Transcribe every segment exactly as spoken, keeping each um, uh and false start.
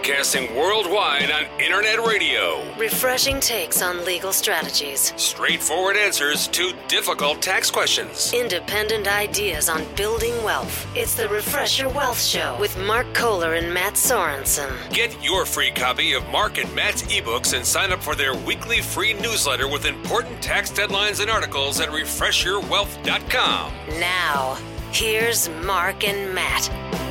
Broadcasting worldwide on internet radio. Refreshing takes on legal strategies. Straightforward answers to difficult tax questions. Independent ideas on building wealth. It's the Refresh Your Wealth Show with Mark Kohler and Matt Sorensen. Get your free copy of Mark and Matt's ebooks and sign up for their weekly free newsletter with important tax deadlines and articles at refresh your wealth dot com. Now, here's Mark and Matt.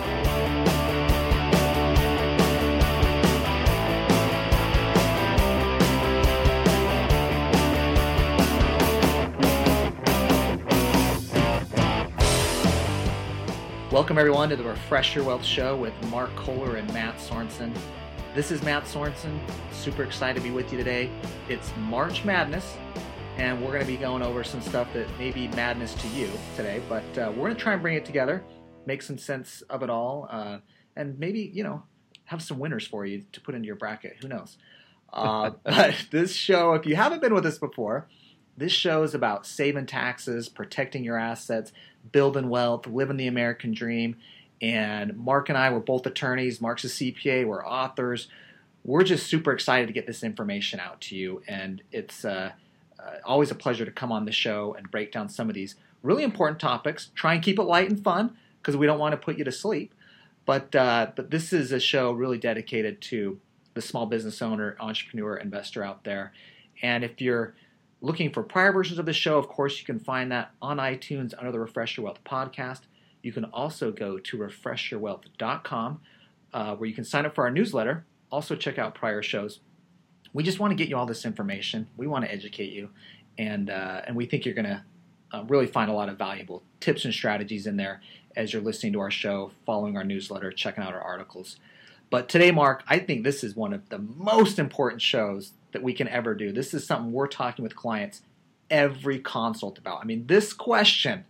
Welcome, everyone, to the Refresh Your Wealth Show with Mark Kohler and Matt Sorensen. This is Matt Sorensen. Super excited to be with you today. It's March Madness, and we're going to be going over some stuff that may be madness to you today, but uh, we're going to try and bring it together, make some sense of it all, uh, and maybe, you know, have some winners for you to put into your bracket. Who knows? Uh, but this show, if you haven't been with us before, this show is about saving taxes, protecting your assets, building wealth, living the American dream. And Mark and I, we're both attorneys. Mark's a C P A. We're authors. We're just super excited to get this information out to you. And it's uh, uh, always a pleasure to come on the show and break down some of these really important topics. Try and keep it light and fun because we don't want to put you to sleep. But uh, but this is a show really dedicated to the small business owner, entrepreneur, investor out there. And if you're looking for prior versions of the show, of course, you can find that on iTunes under the Refresh Your Wealth podcast. You can also go to refresh your wealth dot com uh, where you can sign up for our newsletter. Also check out prior shows. We just want to get you all this information. We want to educate you, and uh, and we think you're going to uh, really find a lot of valuable tips and strategies in there as you're listening to our show, following our newsletter, checking out our articles. But today, Mark, I think this is one of the most important shows that we can ever do. This is something we're talking with clients every consult about. I mean, this question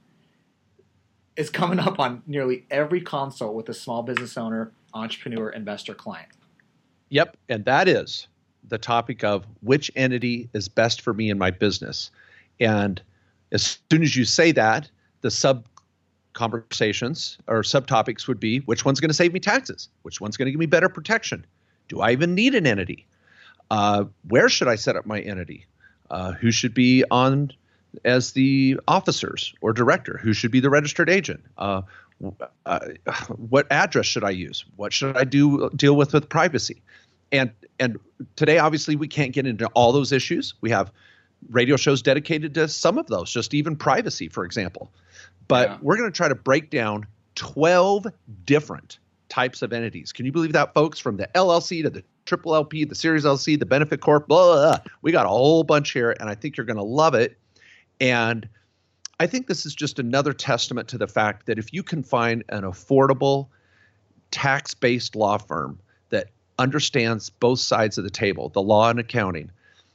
is coming up on nearly every consult with a small business owner, entrepreneur, investor client. Yep, and that is the topic of which entity is best for me in my business. And as soon as you say that, the sub conversations or subtopics would be, which one's going to save me taxes? Which one's going to give me better protection? Do I even need an entity? Uh, where should I set up my entity? Uh, who should be on as the officers or director? Who should be the registered agent? Uh, uh, what address should I use? What should I do deal with with privacy? And and today, obviously, we can't get into all those issues. We have radio shows dedicated to some of those, just even privacy, for example. But yeah. We're going to try to break down twelve different types of entities. Can you believe that, folks? From the L L C to the Triple L P, the Series L L C, the Benefit Corp, blah, blah, blah. We got a whole bunch here, and I think you're going to love it. And I think this is just another testament to the fact that if you can find an affordable, tax-based law firm that understands both sides of the table, the law and accounting,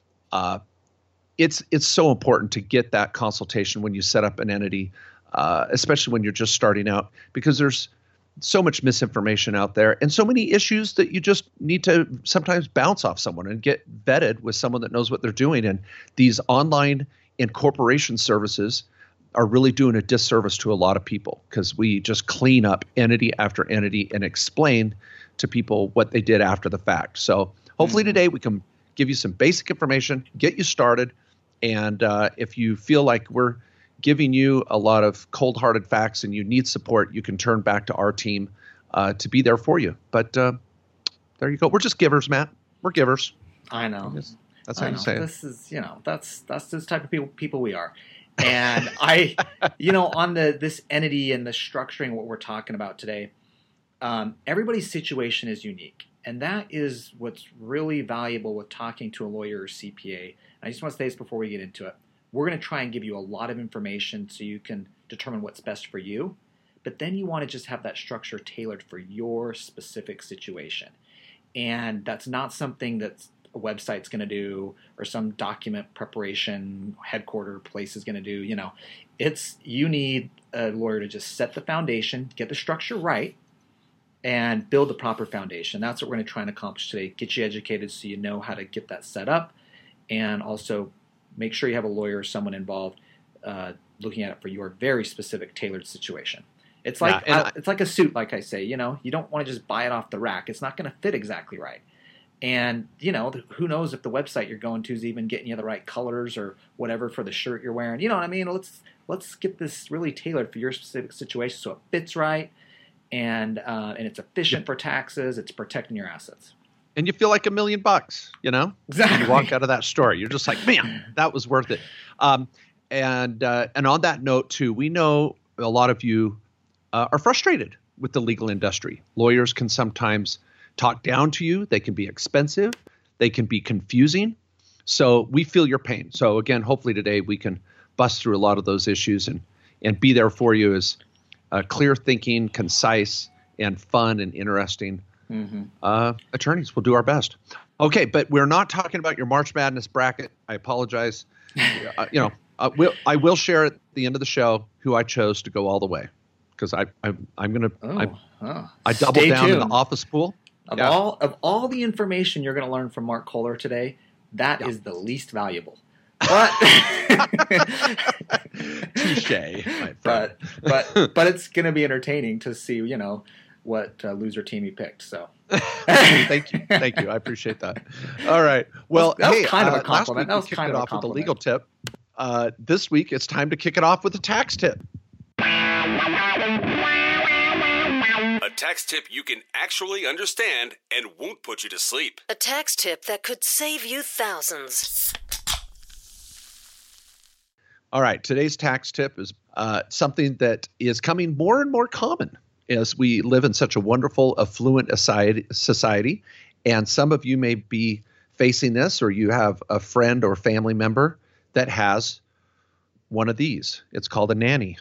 uh, it's it's so important to get that consultation when you set up an entity, uh, especially when you're just starting out, because there's so much misinformation out there and so many issues that you just need to sometimes bounce off someone and get vetted with someone that knows what they're doing. And these online incorporation services are really doing a disservice to a lot of people because we just clean up entity after entity and explain to people what they did after the fact. So hopefully mm-hmm. today we can give you some basic information, get you started. And uh, if you feel like we're giving you a lot of cold-hearted facts and you need support, you can turn back to our team uh, to be there for you. But uh, there you go. We're just givers, Matt. We're givers. I know. That's how I you know. say it. This is, you know, that's that's this type of people people we are. And I, you know, on the this entity and the structuring, what we're talking about today, um, everybody's situation is unique. And that is what's really valuable with talking to a lawyer or C P A. And I just want to say this before we get into it. We're going to try and give you a lot of information so you can determine what's best for you. But then you want to just have that structure tailored for your specific situation. And that's not something that a website's going to do or some document preparation headquarter place is going to do. You know, it's you need a lawyer to just set the foundation, get the structure right, and build the proper foundation. That's what we're going to try and accomplish today. Get you educated so you know how to get that set up, and also make sure you have a lawyer or someone involved uh, looking at it for your very specific tailored situation. It's like Yeah, and uh, it's like a suit, like I say. You know, you don't want to just buy it off the rack. It's not going to fit exactly right. And, you know, who knows if the website you're going to is even getting you the right colors or whatever for the shirt you're wearing. You know what I mean? Let's let's get this really tailored for your specific situation so it fits right and uh, and it's efficient for taxes. It's protecting your assets. And you feel like a million bucks, you know? Exactly. You walk out of that store, you're just like, man, that was worth it. Um, and uh, and on that note, too, we know a lot of you uh, are frustrated with the legal industry. Lawyers can sometimes talk down to you. They can be expensive. They can be confusing. So we feel your pain. So again, hopefully today we can bust through a lot of those issues and, and be there for you as uh, clear thinking, concise, and fun and interesting mm-hmm. uh, attorneys. We'll do our best. Okay, but we're not talking about your March Madness bracket. I apologize. uh, you know, uh, we'll, I will share at the end of the show who I chose to go all the way because I, I, I'm going to oh, I, oh. I doubled Stay down tuned. in the office pool. Of yeah. all of all the information you're going to learn from Mark Kohler today, that yeah. is the least valuable. But touche, my but but but it's going to be entertaining to see, you know, what uh, loser team he picked. So thank you, thank you, I appreciate that. All right, well, that was, that hey, was kind uh, of a compliment. That was kicked kind it of off a with a compliment. legal tip. Uh, this week, it's time to kick it off with a tax tip. A tax tip you can actually understand and won't put you to sleep. A tax tip that could save you thousands. All right, today's tax tip is uh, something that is coming more and more common as we live in such a wonderful, affluent society. And some of you may be facing this, or you have a friend or family member that has one of these. It's called a nanny.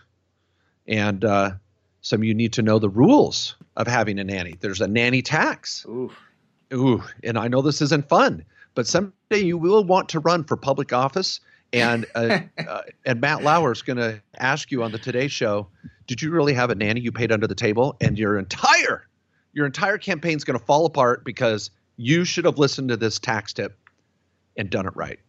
And uh, some of you need to know the rules of having a nanny. There's a nanny tax. Ooh. Ooh, and I know this isn't fun, but someday you will want to run for public office. And uh, uh, and Matt Lauer is going to ask you on the Today Show, did you really have a nanny you paid under the table? And your entire your entire campaign is going to fall apart because you should have listened to this tax tip and done it right.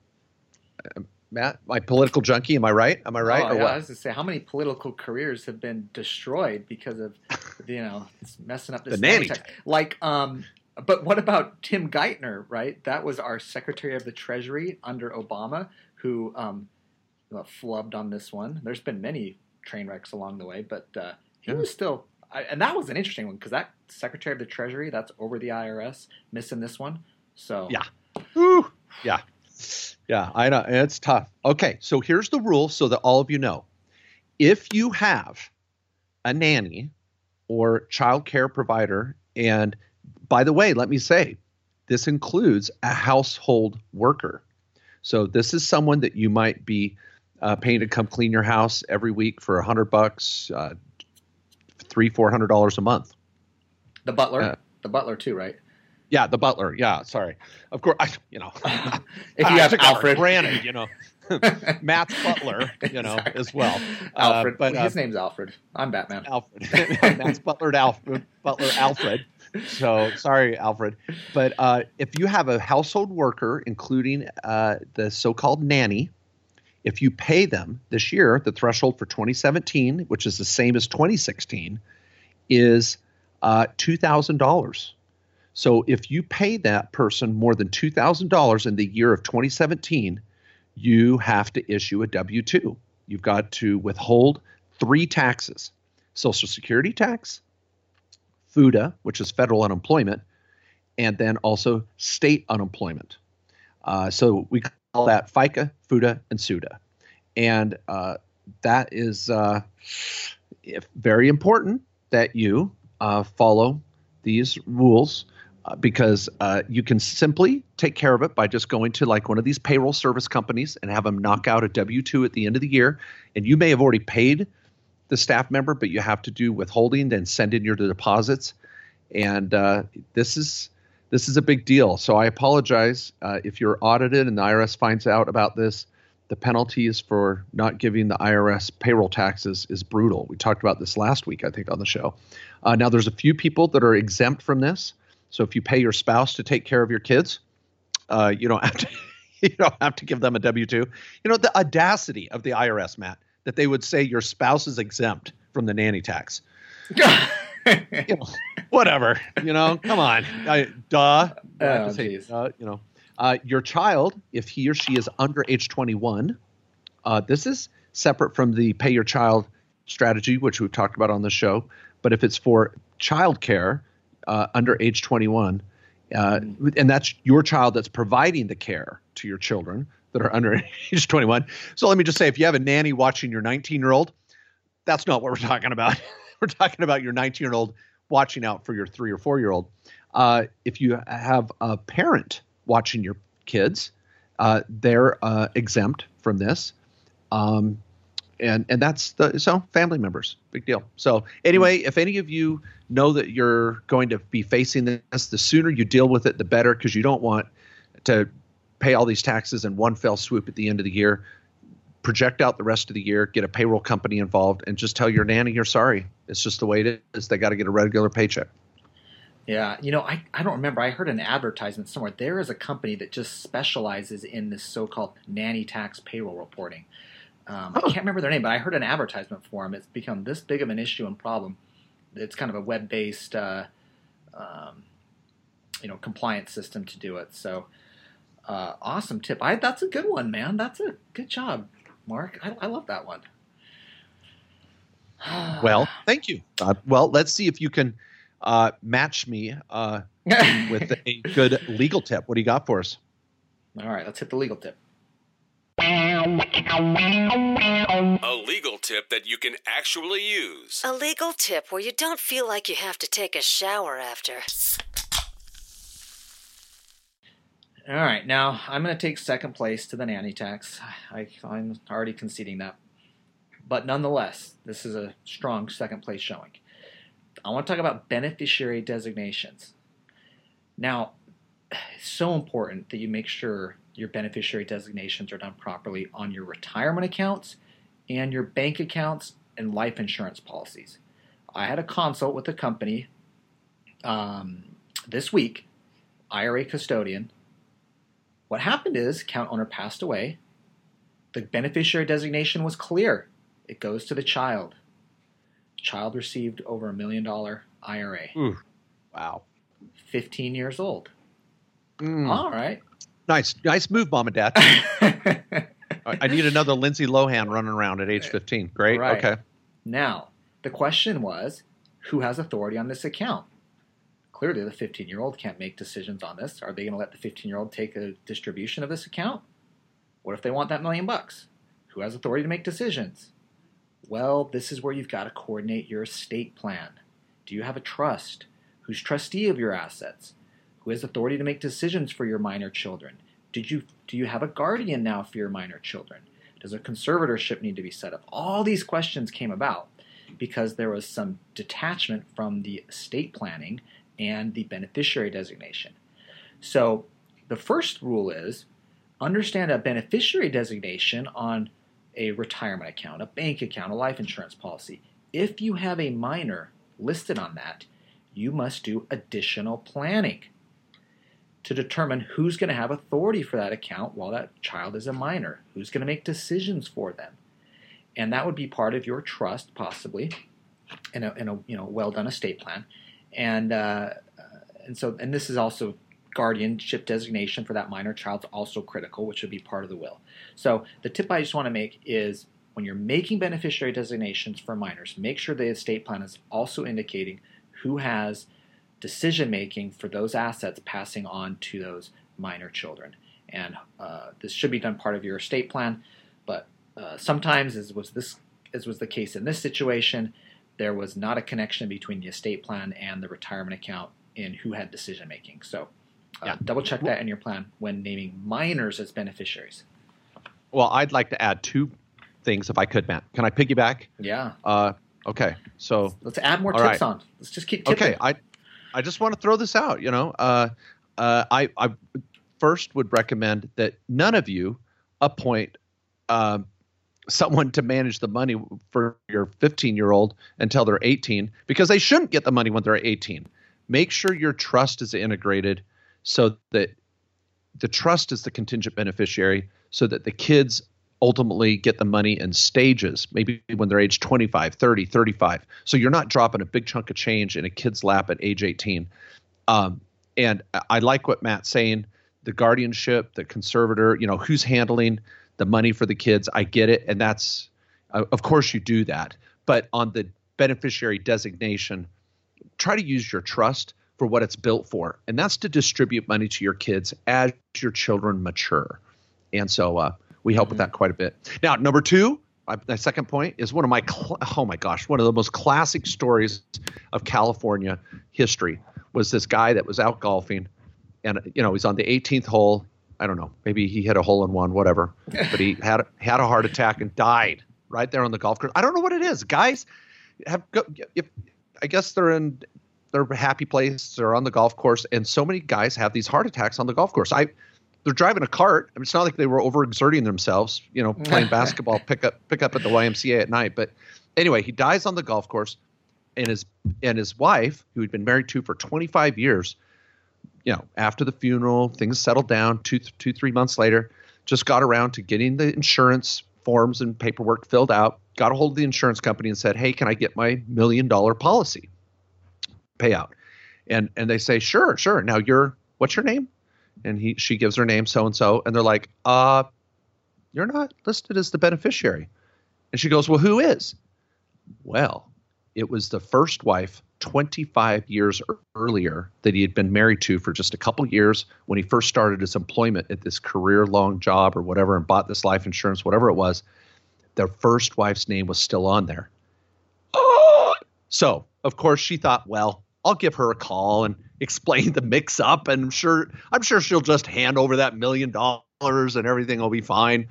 Uh, Matt, my political junkie, am I right? Am I right? Oh, or yeah, what? I was going to say, how many political careers have been destroyed because of, you know, messing up this The nanny tax? Like, um, but what about Tim Geithner, right? That was our Secretary of the Treasury under Obama, who um, well, flubbed on this one. There's been many train wrecks along the way, but uh, he Yeah. was still – and that was an interesting one because that Secretary of the Treasury, that's over the I R S, missing this one. So Yeah. Woo. Yeah. Yeah, I know. It's tough. Okay, so here's the rule so that all of you know. If you have a nanny or child care provider, and by the way, let me say, this includes a household worker. So this is someone that you might be uh, paying to come clean your house every week for a hundred bucks, uh, three, four hundred dollars a month. the butler, Uh, the butler too, right? Yeah, the butler. Yeah, sorry. Of course, I, you know. If I you have took that for Alfred. granted, you know. Matt's butler, you know, Exactly. as well. Alfred. Uh, but His uh, name's Alfred. I'm Batman. Alfred. Matt's butler, Alfred. Butler Alfred. So sorry, Alfred. But uh, if you have a household worker, including uh, the so-called nanny, if you pay them this year, the threshold for twenty seventeen, which is the same as twenty sixteen, is uh, two thousand dollars. So if you pay that person more than two thousand dollars in the year of twenty seventeen, you have to issue a W two. You've got to withhold three taxes: Social Security tax, FUTA, which is federal unemployment, and then also state unemployment. Uh, so we call that FICA, FUTA, and SUTA. And uh, that is uh, if very important that you uh, follow these rules. Uh, because uh, you can simply take care of it by just going to like one of these payroll service companies and have them knock out a W two at the end of the year. And you may have already paid the staff member, but you have to do withholding and send in your deposits. And uh, this is this is a big deal. So I apologize uh, if you're audited and the I R S finds out about this. The penalties for not giving the I R S payroll taxes is brutal. We talked about this last week, I think, on the show. Uh, now, there's a few people that are exempt from this. So if you pay your spouse to take care of your kids, uh, you don't have to you don't have to give them a W two. You know, the audacity of the I R S, Matt, that they would say your spouse is exempt from the nanny tax. you know, whatever. You know, come on, I, duh. I have Oh, to say, geez. uh, you know, uh, your child, if he or she is under age twenty-one, uh, this is separate from the pay your child strategy, which we've talked about on the show. But if it's for childcare uh, under age twenty-one, uh, Mm. and that's your child that's providing the care to your children that are under age twenty-one. So let me just say, if you have a nanny watching your nineteen-year-old, that's not what we're talking about. We're talking about your nineteen-year-old watching out for your three or four-year-old. Uh, if you have a parent watching your kids, uh, they're uh, exempt from this. Um, and and that's the so family members, big deal. So anyway, if any of you know that you're going to be facing this, the sooner you deal with it, the better, because you don't want to pay all these taxes in one fell swoop at the end of the year. Project out the rest of the year, get a payroll company involved, and just tell your nanny you're sorry. It's just the way it is. They got to get a regular paycheck. Yeah, you know, I, I don't remember. I heard an advertisement somewhere. There is a company that just specializes in this so-called nanny tax payroll reporting. Um, I Oh. can't remember their name, but I heard an advertisement for them. It's become this big of an issue and problem. It's kind of a web-based, uh, um, you know, compliance system to do it. So, uh, awesome tip. I that's a good one, man. That's a good job, Mark. I, I love that one. Well, thank you. Uh, well, let's see if you can uh, match me uh, with a good legal tip. What do you got for us? All right, let's hit the legal tip. A legal tip that you can actually use. A legal tip where you don't feel like you have to take a shower after. All right, now I'm going to take second place to the nanny tax. I, I'm already conceding that. But nonetheless, this is a strong second place showing. I want to talk about beneficiary designations. Now, it's so important that you make sure your beneficiary designations are done properly on your retirement accounts and your bank accounts and life insurance policies. I had a consult with a company um, this week, I R A custodian. What happened is, account owner passed away. The beneficiary designation was clear. It goes to the child. Child received over a million dollar I R A. Ooh, wow. fifteen years old. Mm. All right. Nice, nice move, mom and dad. I I need another Lindsay Lohan running around at age fifteen. Great. Right. Okay. Now, the question was, who has authority on this account? Clearly, the fifteen-year-old can't make decisions on this. Are they going to let the fifteen-year-old take a distribution of this account? What if they want that million bucks? Who has authority to make decisions? Well, this is where you've got to coordinate your estate plan. Do you have a trust? Who's trustee of your assets? Who has authority to make decisions for your minor children? Did you do you have a guardian now for your minor children? Does a conservatorship need to be set up? All these questions came about because there was some detachment from the estate planning and the beneficiary designation. So the first rule is understand a beneficiary designation on a retirement account, a bank account, a life insurance policy. If you have a minor listed on that, you must do additional planning to determine who's going to have authority for that account while that child is a minor, who's going to make decisions for them. And that would be part of your trust, possibly, in a, in a you know well-done estate plan. And uh, and so and this is also guardianship designation for that minor child's also critical, which would be part of the will. So the tip I just want to make is when you're making beneficiary designations for minors, make sure the estate plan is also indicating who has decision-making for those assets passing on to those minor children. And uh, this should be done part of your estate plan, but uh, sometimes, as was this as was the case in this situation, there was not a connection between the estate plan and the retirement account in who had decision-making. So uh, Yeah. double check that in your plan when naming minors as beneficiaries. Well, I'd like to add two things if I could, Matt. Can I piggyback? Yeah. Uh, okay. So Let's add more All tips right. on. Let's just keep tipping. okay, I I just want to throw this out. You know, uh, uh, I I first would recommend that none of you appoint um, someone to manage the money for your fifteen-year-old until they're eighteen, because they shouldn't get the money when they're eighteen. Make sure your trust is integrated so that the trust is the contingent beneficiary, so that the kids ultimately get the money in stages, maybe when they're age twenty-five, thirty, thirty-five. So you're not dropping a big chunk of change in a kid's lap at age eighteen. Um, and I like what Matt's saying, the guardianship, the conservator, you know, who's handling the money for the kids. I get it. And that's, uh, of course you do that. But on the beneficiary designation, try to use your trust for what it's built for. And that's to distribute money to your kids as your children mature. And so uh, we help mm-hmm. with that quite a bit. Now, number two, uh, my second point is one of my, cl- oh my gosh, one of the most classic stories of California history was this guy that was out golfing. And, you know, he's on the eighteenth hole. I don't know, maybe he hit a hole in one, whatever. But he had, had a heart attack and died right there on the golf course. I don't know what it is. Guys have, if I guess they're in their happy place, they're on the golf course. And so many guys have these heart attacks on the golf course. I, They're driving a cart. I mean, it's not like they were overexerting themselves, you know, playing basketball, pick up, pick up at the Y M C A at night. But anyway, he dies on the golf course, and his and his wife, who he'd been married to for twenty-five years, you know, after the funeral, things settled down. Two, two, three months later, just got around to getting the insurance forms and paperwork filled out. Got a hold of the insurance company and said, "Hey, can I get my million dollar policy payout?" And and they say, "Sure, sure." Now you're, what's your name? And he, she gives her name, so-and-so. And they're like, uh, you're not listed as the beneficiary. And she goes, well, who is? Well, it was the first wife twenty-five years earlier that he had been married to for just a couple years when he first started his employment at this career-long job or whatever and bought this life insurance, whatever it was. Their first wife's name was still on there. Oh! So, of course, she thought, well, I'll give her a call and explain the mix up, and I'm sure I'm sure she'll just hand over that million dollars and everything will be fine.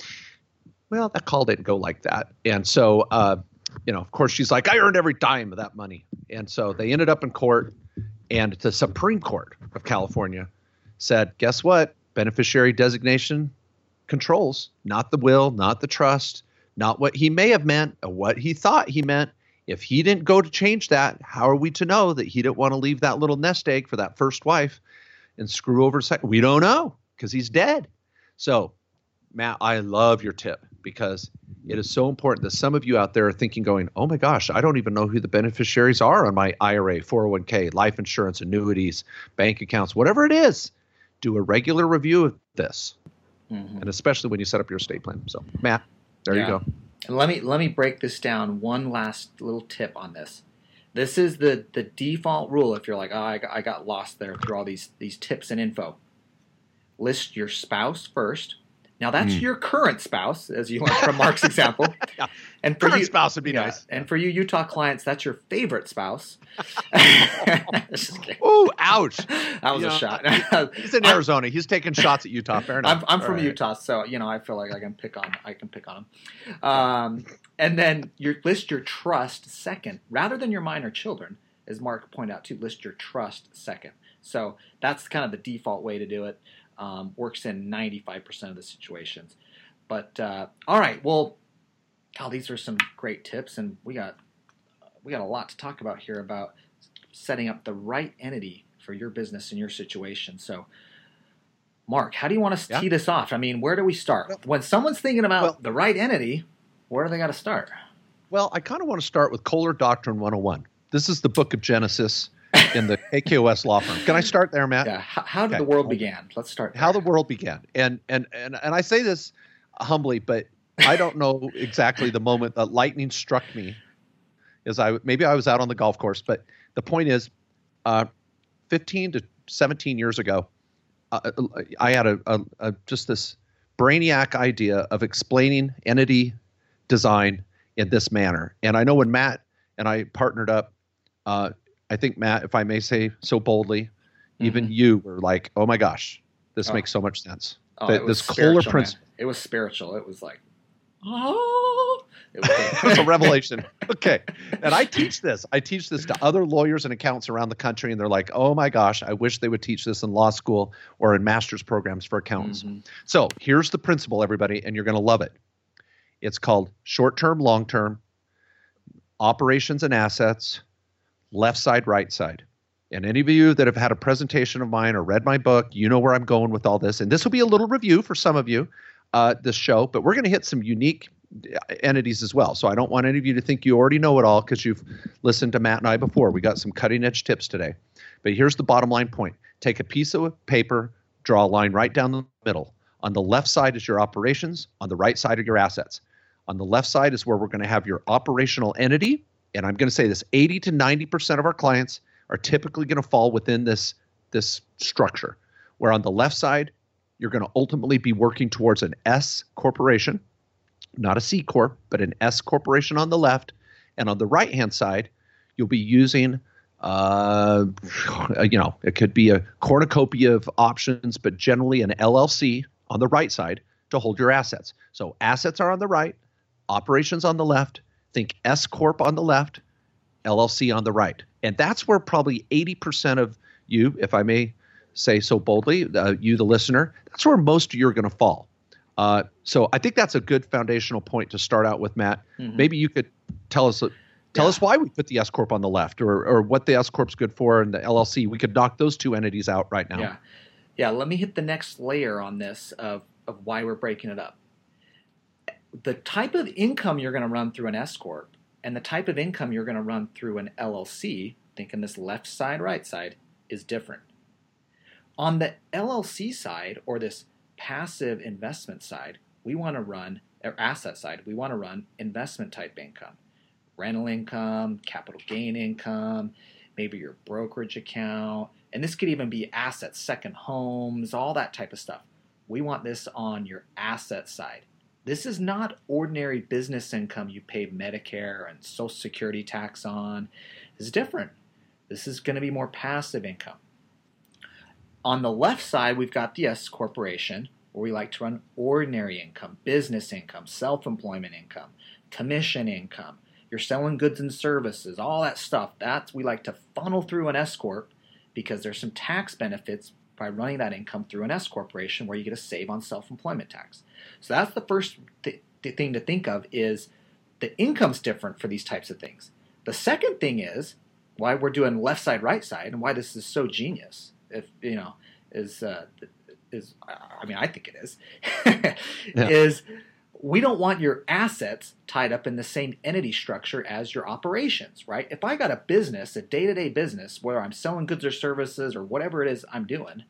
Well, that call didn't go like that. And so, uh, you know, of course, she's like, I earned every dime of that money. And so they ended up in court, and the Supreme Court of California said, guess what? Beneficiary designation controls, not the will, not the trust, not what he may have meant or what he thought he meant. If he didn't go to change that, how are we to know that he didn't want to leave that little nest egg for that first wife and screw over second? We don't know because he's dead. So, Matt, I love your tip because it is so important that some of you out there are thinking going, oh my gosh, I don't even know who the beneficiaries are on my I R A, four oh one k, life insurance, annuities, bank accounts, whatever it is. Do a regular review of this. Mm-hmm. And especially when you set up your estate plan. So, Matt, there yeah. you go. And let me let me break this down. One last little tip on this. This is the, the default rule if you're like, oh, I got, I got lost there through all these, these tips and info. List your spouse first. Now, that's mm. your current spouse, as you learned from Mark's example. yeah. And for current you, spouse would be yeah, nice. And for you Utah clients, that's your favorite spouse. Ooh, ouch. That was you a know, shot. He's in Arizona. He's taking shots at Utah. Fair enough. I'm, I'm from right. Utah, so you know I feel like I can pick on I can pick on him. Um, and then you list your trust second, rather than your minor children, as Mark pointed out too. List your trust second. So that's kind of the default way to do it. Um, works in ninety-five percent of the situations. But uh, all right, well, God, these are some great tips, and we got we got a lot to talk about here about setting up the right entity for your business and your situation. So, Mark, how do you want to yeah. tee this off? I mean, where do we start? Well, when someone's thinking about well, the right entity, where do they got to start? Well, I kind of want to start with Kohler Doctrine one oh one. This is the book of Genesis in the A K O S law firm. Can I start there, Matt? Yeah. How, how did okay. the world began? Let's start there. How the world began. And, and, and, and I say this humbly, but I don't know exactly the moment that lightning struck me. As I maybe I was out on the golf course, but the point is, uh, fifteen to seventeen years ago, uh, I had a, a, a just this brainiac idea of explaining entity design in this manner. And I know when Matt and I partnered up, uh, I think Matt, if I may say so boldly, mm-hmm. even you were like, "Oh my gosh, this oh. makes so much sense." Oh, the, it was this Kohler principle. It was spiritual. It was like, oh. It was, a, it was a revelation. Okay. And I teach this. I teach this to other lawyers and accountants around the country, and they're like, oh my gosh, I wish they would teach this in law school or in master's programs for accountants. Mm-hmm. So here's the principle, everybody, and you're going to love it. It's called short-term, long-term, operations and assets, left side, right side. And any of you that have had a presentation of mine or read my book, you know where I'm going with all this. And this will be a little review for some of you. uh, this show, but we're going to hit some unique entities as well. So I don't want any of you to think you already know it all because you've listened to Matt and I before. We got some cutting edge tips today. But here's the bottom line point. Take a piece of paper, draw a line right down the middle. On the left side is your operations. On the right side are your assets. On the left side is where we're going to have your operational entity. And I'm going to say this, eighty to ninety percent of our clients are typically going to fall within this, this structure. Where on the left side, you're going to ultimately be working towards an S corporation, not a C corp, but an S corporation on the left. And on the right-hand side, you'll be using, uh, you know, it could be a cornucopia of options, but generally an L L C on the right side to hold your assets. So assets are on the right, operations on the left. Think S corp on the left, L L C on the right. And that's where probably eighty percent of you, if I may say so boldly, uh, you, the listener, that's where most of you are going to fall. Uh, so I think that's a good foundational point to start out with, Matt. Mm-hmm. Maybe you could tell us tell yeah. us why we put the S corp on the left, or or what the S corp's good for, and the L L C. We could knock those two entities out right now. Yeah, yeah. Let me hit the next layer on this of of why we're breaking it up. The type of income you're going to run through an S corp and the type of income you're going to run through an L L C, thinking this left side, right side, is different. On the L L C side, or this passive investment side, we want to run, or asset side, we want to run investment type income. Rental income, capital gain income, maybe your brokerage account, and this could even be assets, second homes, all that type of stuff. We want this on your asset side. This is not ordinary business income you pay Medicare and Social Security tax on. It's different. This is going to be more passive income. On the left side, we've got the S corporation, where we like to run ordinary income, business income, self-employment income, commission income. You're selling goods and services, all that stuff. That's we like to funnel through an S corp because there's some tax benefits by running that income through an S corporation where you get to save on self-employment tax. So that's the first th- th- thing to think of, is the income's different for these types of things. The second thing is why we're doing left side, right side, and why this is so genius. If you know, is uh, is I mean, I think it is. yeah. Is we don't want your assets tied up in the same entity structure as your operations, right? If I got a business, a day-to-day business where I'm selling goods or services or whatever it is I'm doing,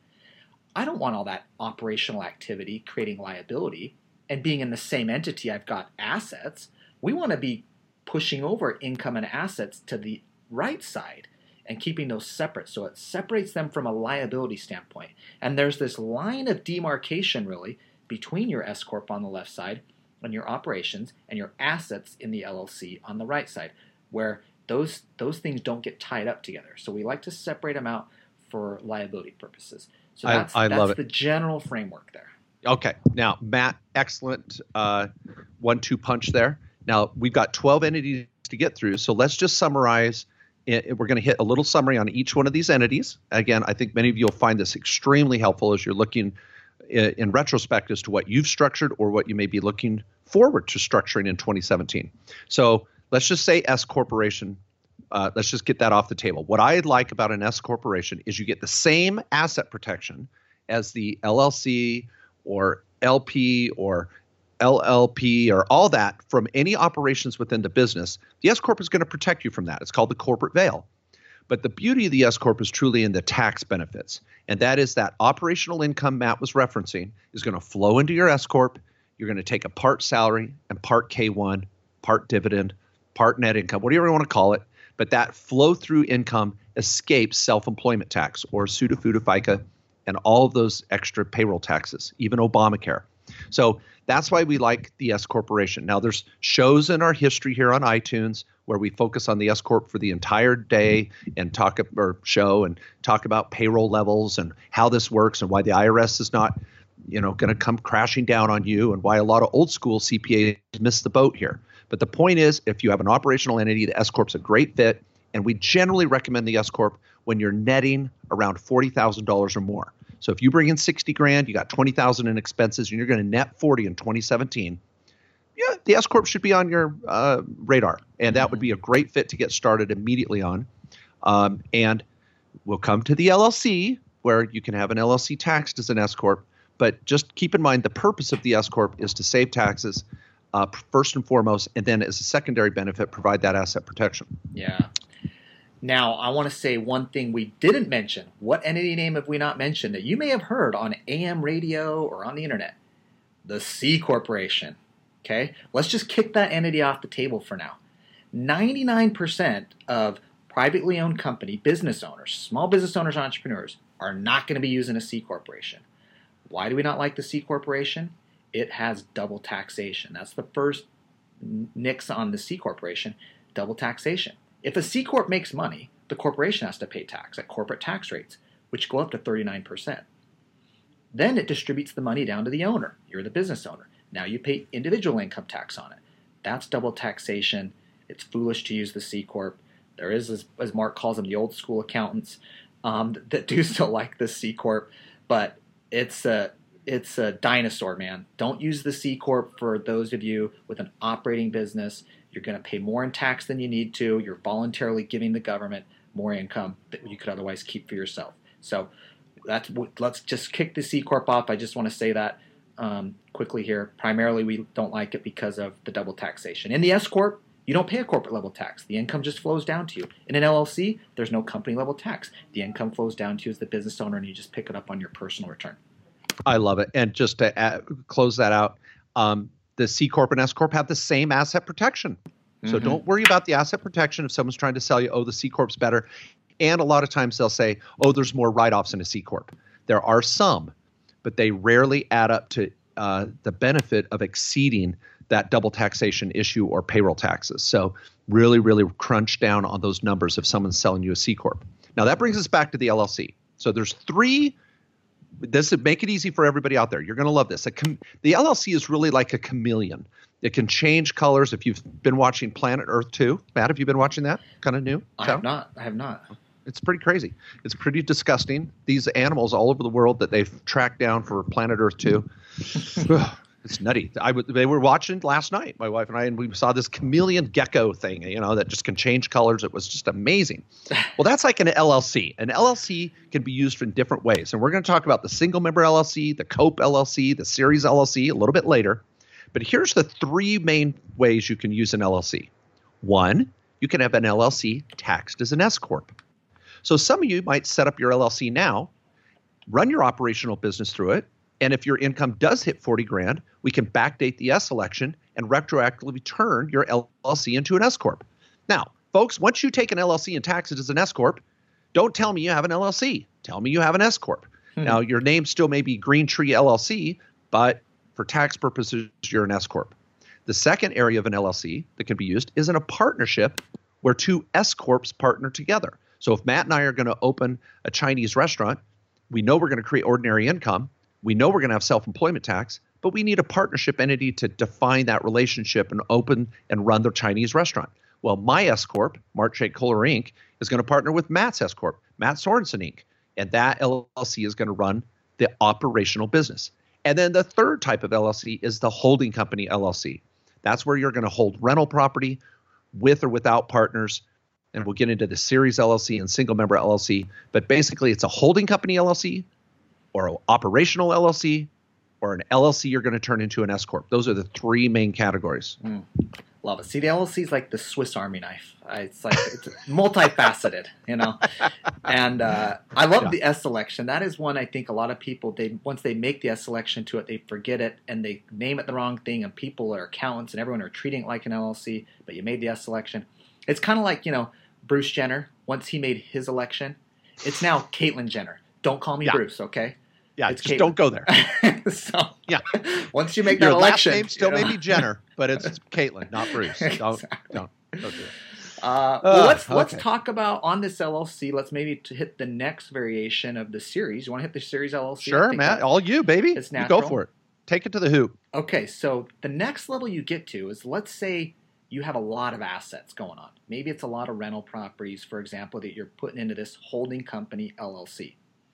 I don't want all that operational activity creating liability and being in the same entity. I've got assets. We want to be pushing over income and assets to the right side and keeping those separate. So it separates them from a liability standpoint. And there's this line of demarcation really between your S corp on the left side and your operations and your assets in the L L C on the right side, where those those things don't get tied up together. So we like to separate them out for liability purposes. So that's, I, I that's love it. the general framework there. Okay. Now, Matt, excellent uh, one two punch there. Now, we've got twelve entities to get through, so let's just summarize. We're going to hit a little summary on each one of these entities. Again, I think many of you will find this extremely helpful as you're looking in, in retrospect as to what you've structured or what you may be looking forward to structuring in twenty seventeen. So let's just say S corporation. Uh, let's just get that off the table. What I like about an S corporation is you get the same asset protection as the L L C or L P or L L P or all that from any operations within the business. The S corp is going to protect you from that. It's called the corporate veil. But the beauty of the S corp is truly in the tax benefits. And that is that operational income Matt was referencing is going to flow into your S corp. You're going to take a part salary and part K one, part dividend, part net income, whatever you want to call it. But that flow through income escapes self-employment tax or SUTA, FUTA, FICA, and all of those extra payroll taxes, even Obamacare. So that's why we like the S corporation. Now, there's shows in our history here on iTunes where we focus on the S corp for the entire day and talk or show and talk about payroll levels and how this works and why the I R S is not, you know, going to come crashing down on you and why a lot of old school C P As miss the boat here. But the point is, if you have an operational entity, the S corp's a great fit, and we generally recommend the S corp when you're netting around forty thousand dollars or more. So if you bring in sixty grand, you got twenty thousand in expenses, and you're going to net forty in twenty seventeen. Yeah, the S corp should be on your uh, radar, and that would be a great fit to get started immediately on. Um, and we'll come to the L L C, where you can have an L L C taxed as an S corp. but just keep in mind the purpose of the S Corp is to save taxes uh, first and foremost, and then as a secondary benefit, provide that asset protection. Yeah. Now, I want to say one thing we didn't mention. What entity name have we not mentioned that you may have heard on A M radio or on the internet? The C Corporation. Okay? Let's just kick that entity off the table for now. ninety-nine percent of privately owned company business owners, small business owners, entrepreneurs, are not going to be using a C Corporation. Why do we not like the C Corporation? It has double taxation. That's the first nix on the C Corporation, double taxation. If a C Corp makes money, the corporation has to pay tax at corporate tax rates, which go up to thirty-nine percent. Then it distributes the money down to the owner. You're the business owner. Now you pay individual income tax on it. That's double taxation. It's foolish to use the C Corp. There is, as, as Mark calls them, the old school accountants um, that do still like the C Corp, but it's a, it's a dinosaur, man. Don't use the C Corp for those of you with an operating business. You're going to pay more in tax than you need to. You're voluntarily giving the government more income that you could otherwise keep for yourself. So that's let's just kick the C Corp off. I just want to say that um, quickly here. Primarily, we don't like it because of the double taxation. In the S Corp, you don't pay a corporate level tax. The income just flows down to you. In an L L C, there's no company level tax. The income flows down to you as the business owner, and you just pick it up on your personal return. I love it. And just to add, close that out, um, the C Corp and S Corp have the same asset protection. So mm-hmm. don't worry about the asset protection if someone's trying to sell you, oh, the C Corp's better. And a lot of times they'll say, oh, there's more write-offs in a C Corp. There are some, but they rarely add up to uh, the benefit of exceeding that double taxation issue or payroll taxes. So really, really crunch down on those numbers if someone's selling you a C Corp. Now that brings us back to the L L C. So there's three. This would make it easy for everybody out there. You're going to love this. A com- the L L C is really like a chameleon. It can change colors. If you've been watching Planet Earth two, Matt, have you been watching that? Kind of new? I have not. I have not. It's pretty crazy. It's pretty disgusting. These animals all over the world that they've tracked down for Planet Earth two. It's nutty. I w- they were watching last night, my wife and I, and we saw this chameleon gecko thing, you know, that just can change colors. It was just amazing. Well, that's like an L L C. An L L C can be used in different ways. And we're going to talk about the single member L L C, the Cope L L C, the Series L L C a little bit later. But here's the three main ways you can use an L L C. One, you can have an L L C taxed as an S Corp. So some of you might set up your L L C now, run your operational business through it, and if your income does hit forty grand, we can backdate the S election and retroactively turn your L L C into an S Corp. Now, folks, once you take an L L C and tax it as an S Corp, don't tell me you have an L L C. Tell me you have an S Corp. Hmm. Now, your name still may be Green Tree L L C, but for tax purposes, you're an S Corp. The second area of an L L C that can be used is in a partnership where two S Corps partner together. So if Matt and I are going to open a Chinese restaurant, we know we're going to create ordinary income. We know we're going to have self-employment tax, but we need a partnership entity to define that relationship and open and run the Chinese restaurant. Well, my S Corp, Mark J. Kohler Incorporated, is going to partner with Matt's S Corp, Matt Sorensen Incorporated, and that L L C is going to run the operational business. And then the third type of L L C is the holding company L L C. That's where you're going to hold rental property with or without partners. And we'll get into the Series L L C and single member L L C. But basically, it's a holding company L L C or an operational L L C or an L L C you're going to turn into an S Corp. Those are the three main categories. Mm. Love it. See, the L L C is like the Swiss Army knife. It's like it's multifaceted, you know. And uh, I love yeah. the S selection. That is one I think a lot of people, they once they make the S selection to it, they forget it and they name it the wrong thing. And people are accountants and everyone are treating it like an L L C, but you made the S selection. It's kind of like, you know, Bruce Jenner. Once he made his election, it's now Caitlyn Jenner. Don't call me yeah. Bruce, okay? Yeah, it's just Caitlyn. Don't go there. So yeah, once you make your that election, last name still you know? may be Jenner, but it's Caitlyn, not Bruce. Don't exactly. don't don't do it. Uh, well, uh, let's okay. let's talk about on this L L C. Let's maybe to hit the next variation of the series. You want to hit the Series L L C? Sure, Matt. All you, baby. It's natural. You go for it. Take it to the hoop. Okay, so the next level you get to is, let's say you have a lot of assets going on. Maybe it's a lot of rental properties, for example, that you're putting into this holding company L L C.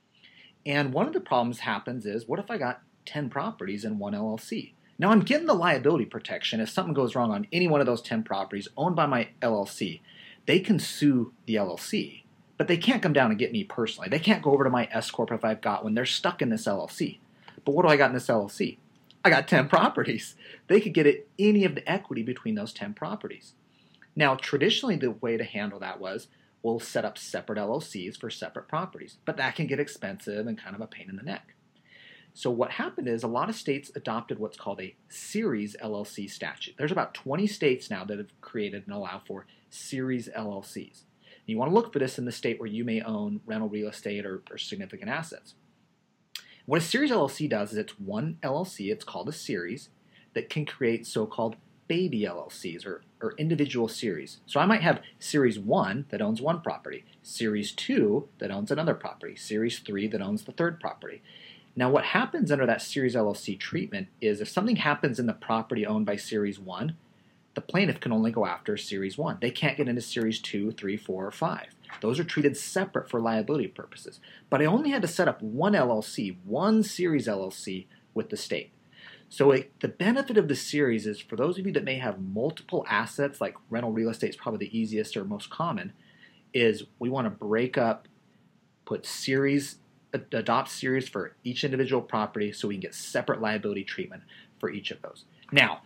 And one of the problems happens is, what if I got ten properties in one L L C? Now I'm getting the liability protection. If something goes wrong on any one of those ten properties owned by my L L C, they can sue the L L C, but they can't come down and get me personally. They can't go over to my S Corp if I've got one. They're stuck in this L L C. But what do I got in this L L C? I got ten properties. They could get it, any of the equity between those ten properties. Now, traditionally, the way to handle that was we'll set up separate L L Cs for separate properties. But that can get expensive and kind of a pain in the neck. So what happened is a lot of states adopted what's called a series L L C statute. There's about twenty states now that have created and allow for series L L Cs. And you want to look for this in the state where you may own rental real estate or, or significant assets. What a series L L C does is it's one L L C, it's called a series, that can create so-called baby L L Cs or, or individual series. So I might have Series one that owns one property, Series two that owns another property, Series three that owns the third property. Now what happens under that series L L C treatment is if something happens in the property owned by Series one, the plaintiff can only go after Series one. They can't get into Series two, three, four, or five. Those are treated separate for liability purposes. But I only had to set up one L L C, one series L L C with the state. So it, the benefit of the series is for those of you that may have multiple assets, like rental real estate is probably the easiest or most common, is we want to break up, put series, adopt series for each individual property so we can get separate liability treatment for each of those. Now,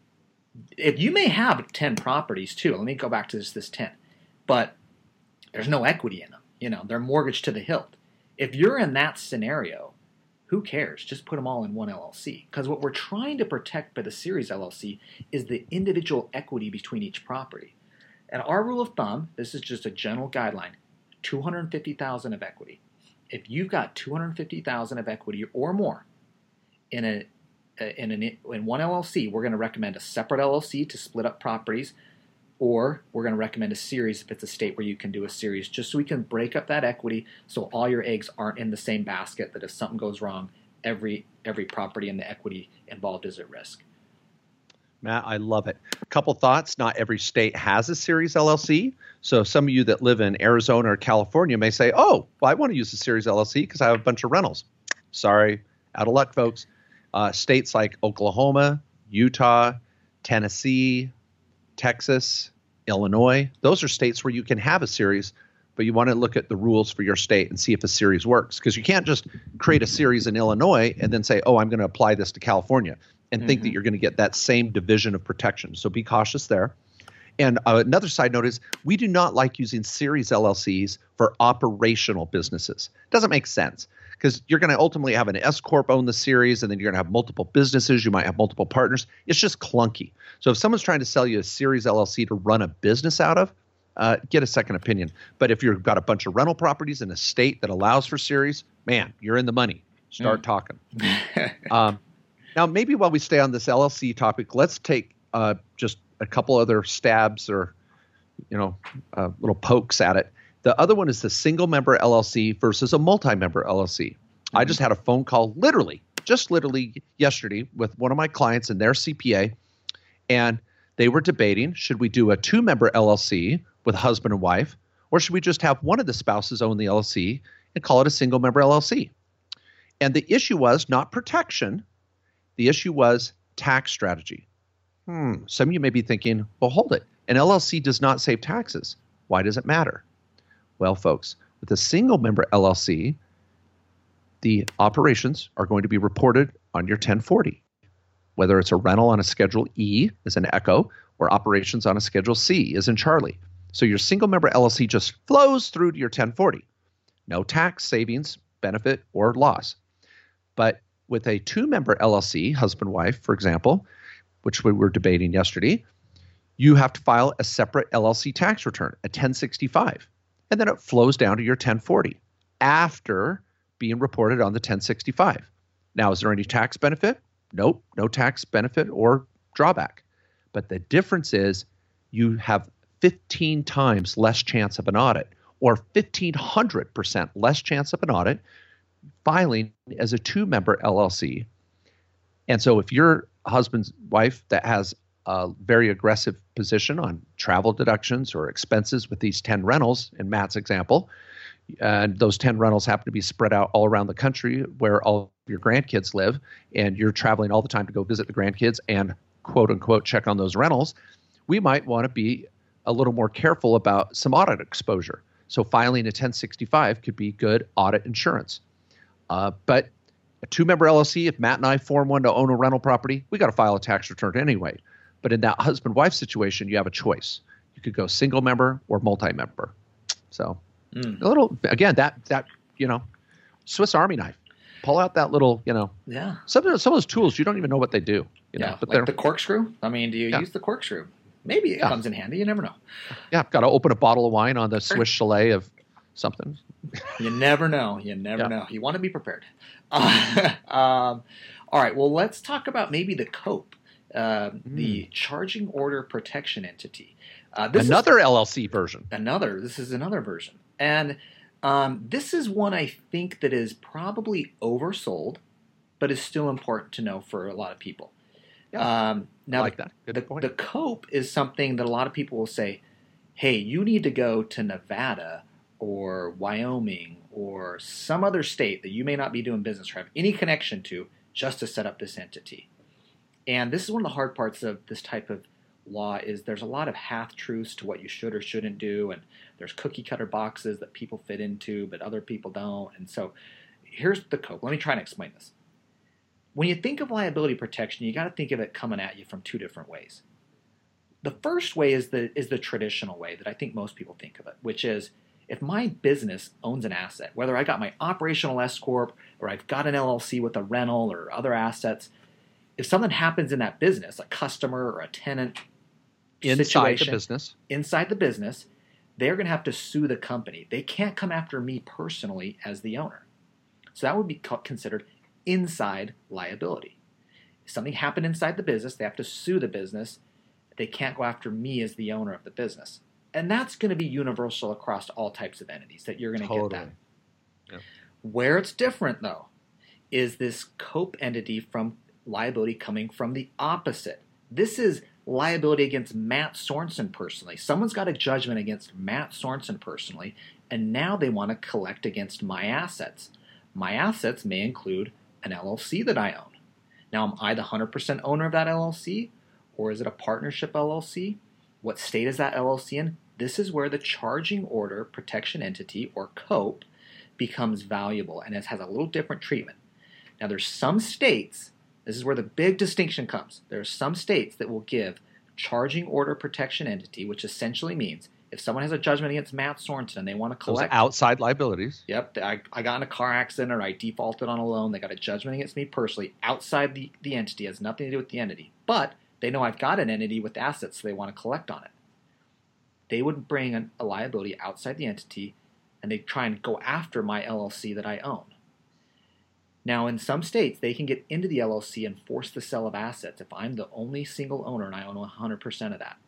if you may have ten properties too, let me go back to this, this ten, but there's no equity in them. You know, they're mortgaged to the hilt. If you're in that scenario, who cares? Just put them all in one L L C. Because what we're trying to protect by the series L L C is the individual equity between each property. And our rule of thumb, this is just a general guideline, two hundred fifty thousand dollars of equity. If you've got two hundred fifty thousand dollars of equity or more in a in an in one L L C, we're going to recommend a separate L L C to split up properties, or we're going to recommend a series if it's a state where you can do a series, just so we can break up that equity so all your eggs aren't in the same basket, that if something goes wrong, every every property and the equity involved is at risk. Matt, I love it. A couple thoughts. Not every state has a series L L C. So some of you that live in Arizona or California may say, oh, well, I want to use a series L L C because I have a bunch of rentals. Sorry, out of luck, folks. Uh, states like Oklahoma, Utah, Tennessee, Texas, Illinois, those are states where you can have a series, but you want to look at the rules for your state and see if a series works. Because you can't just create a series in Illinois and then say, oh, I'm going to apply this to California and mm-hmm. think that you're going to get that same division of protection. So be cautious there. And uh, another side note is we do not like using series L L Cs for operational businesses. It doesn't make sense because you're going to ultimately have an S corp own the series, and then you're going to have multiple businesses. You might have multiple partners. It's just clunky. So if someone's trying to sell you a series L L C to run a business out of, uh, get a second opinion. But if you've got a bunch of rental properties in a state that allows for series, man, you're in the money. Start mm. talking. um, now, maybe while we stay on this L L C topic, let's take uh, just a couple other stabs or, you know, uh, little pokes at it. The other one is the single member L L C versus a multi-member L L C. Mm-hmm. I just had a phone call literally, just literally yesterday with one of my clients and their C P A, and they were debating, should we do a two-member L L C with husband and wife, or should we just have one of the spouses own the L L C and call it a single member L L C? And the issue was not protection. The issue was tax strategy. Hmm. Some of you may be thinking, well, hold it. An L L C does not save taxes. Why does it matter? Well, folks, with a single member L L C, the operations are going to be reported on your ten forty, whether it's a rental on a Schedule E as an Echo or operations on a Schedule C as in Charlie. So your single member L L C just flows through to your ten forty. No tax savings, benefit, or loss. But with a two-member L L C, husband-wife, for example, which we were debating yesterday, you have to file a separate L L C tax return, a ten sixty-five. And then it flows down to your ten forty after being reported on the ten sixty-five. Now, is there any tax benefit? Nope, no tax benefit or drawback. But the difference is you have fifteen times less chance of an audit, or fifteen hundred percent less chance of an audit filing as a two-member L L C. And so if your husband's wife that has a very aggressive position on travel deductions or expenses with these ten rentals, in Matt's example, and those ten rentals happen to be spread out all around the country where all your grandkids live, and you're traveling all the time to go visit the grandkids and quote unquote check on those rentals, we might want to be a little more careful about some audit exposure. So filing a ten sixty-five could be good audit insurance. Uh, but A two-member L L C, if Matt and I form one to own a rental property, we got to file a tax return anyway. But in that husband-wife situation, you have a choice. You could go single member or multi-member. So mm. a little, again, that, that, you know, Swiss Army knife. Pull out that little, you know, yeah. Some of some of those tools you don't even know what they do. You yeah, know, but like the corkscrew. I mean, do you yeah. use the corkscrew? Maybe it yeah. comes in handy. You never know. Yeah, got to open a bottle of wine on the Swiss Chalet of something. You never know. You never yeah. know. You want to be prepared. Uh, um, all right. Well, let's talk about maybe the COPE, uh, mm. the Charging Order Protection Entity. Uh, this another is, L L C version. Another. This is another version, and um, this is one I think that is probably oversold, but is still important to know for a lot of people. Yeah, um, now, I like that. Good the, point. the COPE is something that a lot of people will say, hey, you need to go to Nevada or Wyoming or some other state that you may not be doing business or have any connection to just to set up this entity. And this is one of the hard parts of this type of law is there's a lot of half-truths to what you should or shouldn't do, and there's cookie-cutter boxes that people fit into, but other people don't. And so here's the COPE. Let me try and explain this. When you think of liability protection, you got to think of it coming at you from two different ways. The first way is the is the traditional way that I think most people think of it, which is if my business owns an asset, whether I got my operational S corp or I've got an L L C with a rental or other assets, if something happens in that business, a customer or a tenant inside situation, the business, inside the business, they're going to have to sue the company. They can't come after me personally as the owner. So that would be considered inside liability. If something happened inside the business, they have to sue the business. They can't go after me as the owner of the business. And that's going to be universal across all types of entities that you're going to totally. get that. Yeah. Where it's different, though, is this COPE entity from liability coming from the opposite. This is liability against Matt Sorensen personally. Someone's got a judgment against Matt Sorensen personally, and now they want to collect against my assets. My assets may include an L L C that I own. Now, am I the one hundred percent owner of that L L C, or is it a partnership L L C? What state is that L L C in? This is where the Charging Order Protection Entity, or COPE, becomes valuable, and it has a little different treatment. Now, there's some states, this is where the big distinction comes. There are some states that will give Charging Order Protection Entity, which essentially means if someone has a judgment against Matt Sorensen and they want to collect... Those outside liabilities. Yep. I, I got in a car accident or I defaulted on a loan. They got a judgment against me personally outside the, the entity. It has nothing to do with the entity. But they know I've got an entity with assets, so they want to collect on it. They would bring an, a liability outside the entity, and they try and go after my L L C that I own. Now, in some states, they can get into the L L C and force the sale of assets if I'm the only single owner and I own one hundred percent of that.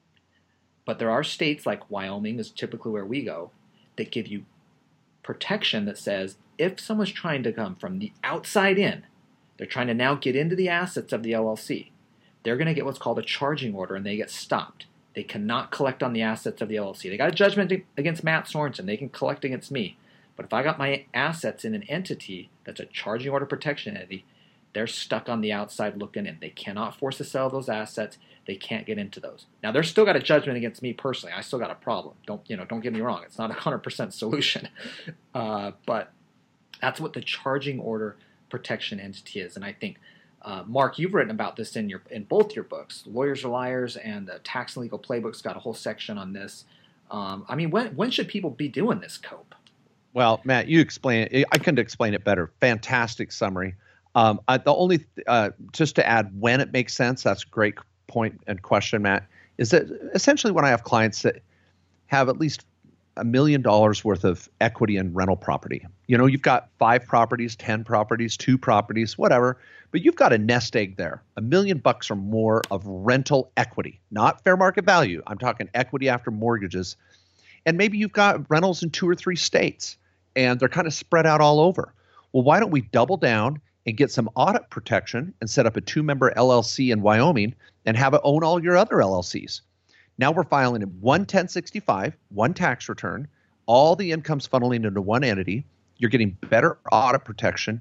But there are states like Wyoming is typically where we go that give you protection that says if someone's trying to come from the outside in, they're trying to now get into the assets of the L L C, they're going to get what's called a charging order and they get stopped. They cannot collect on the assets of the L L C. They got a judgment against Matt Sorensen. They can collect against me. But if I got my assets in an entity that's a charging order protection entity, they're stuck on the outside looking in. They cannot force the sale of those assets. They can't get into those. Now, they're still got a judgment against me personally. I still got a problem. Don't you know? Don't get me wrong. It's not a one hundred percent solution. Uh, but that's what the charging order protection entity is. And I think, uh, Mark, you've written about this in your in both your books. Lawyers Are Liars and the Tax and Legal Playbook's got a whole section on this. Um, I mean, when when should people be doing this COPE? Well, Matt, you explain it. I couldn't explain it better. Fantastic summary. Um, I, the only, uh, just to add when it makes sense, that's a great point and question, Matt, is that essentially when I have clients that have at least a million dollars worth of equity in rental property, you know, you've got five properties, ten properties, two properties, whatever, but you've got a nest egg there, a million bucks or more of rental equity, not fair market value. I'm talking equity after mortgages. And maybe you've got rentals in two or three states and they're kind of spread out all over. Well, why don't we double down and get some audit protection and set up a two-member L L C in Wyoming and have it own all your other L L Cs? Now we're filing in one ten sixty-five, one tax return, all the income's funneling into one entity. You're getting better audit protection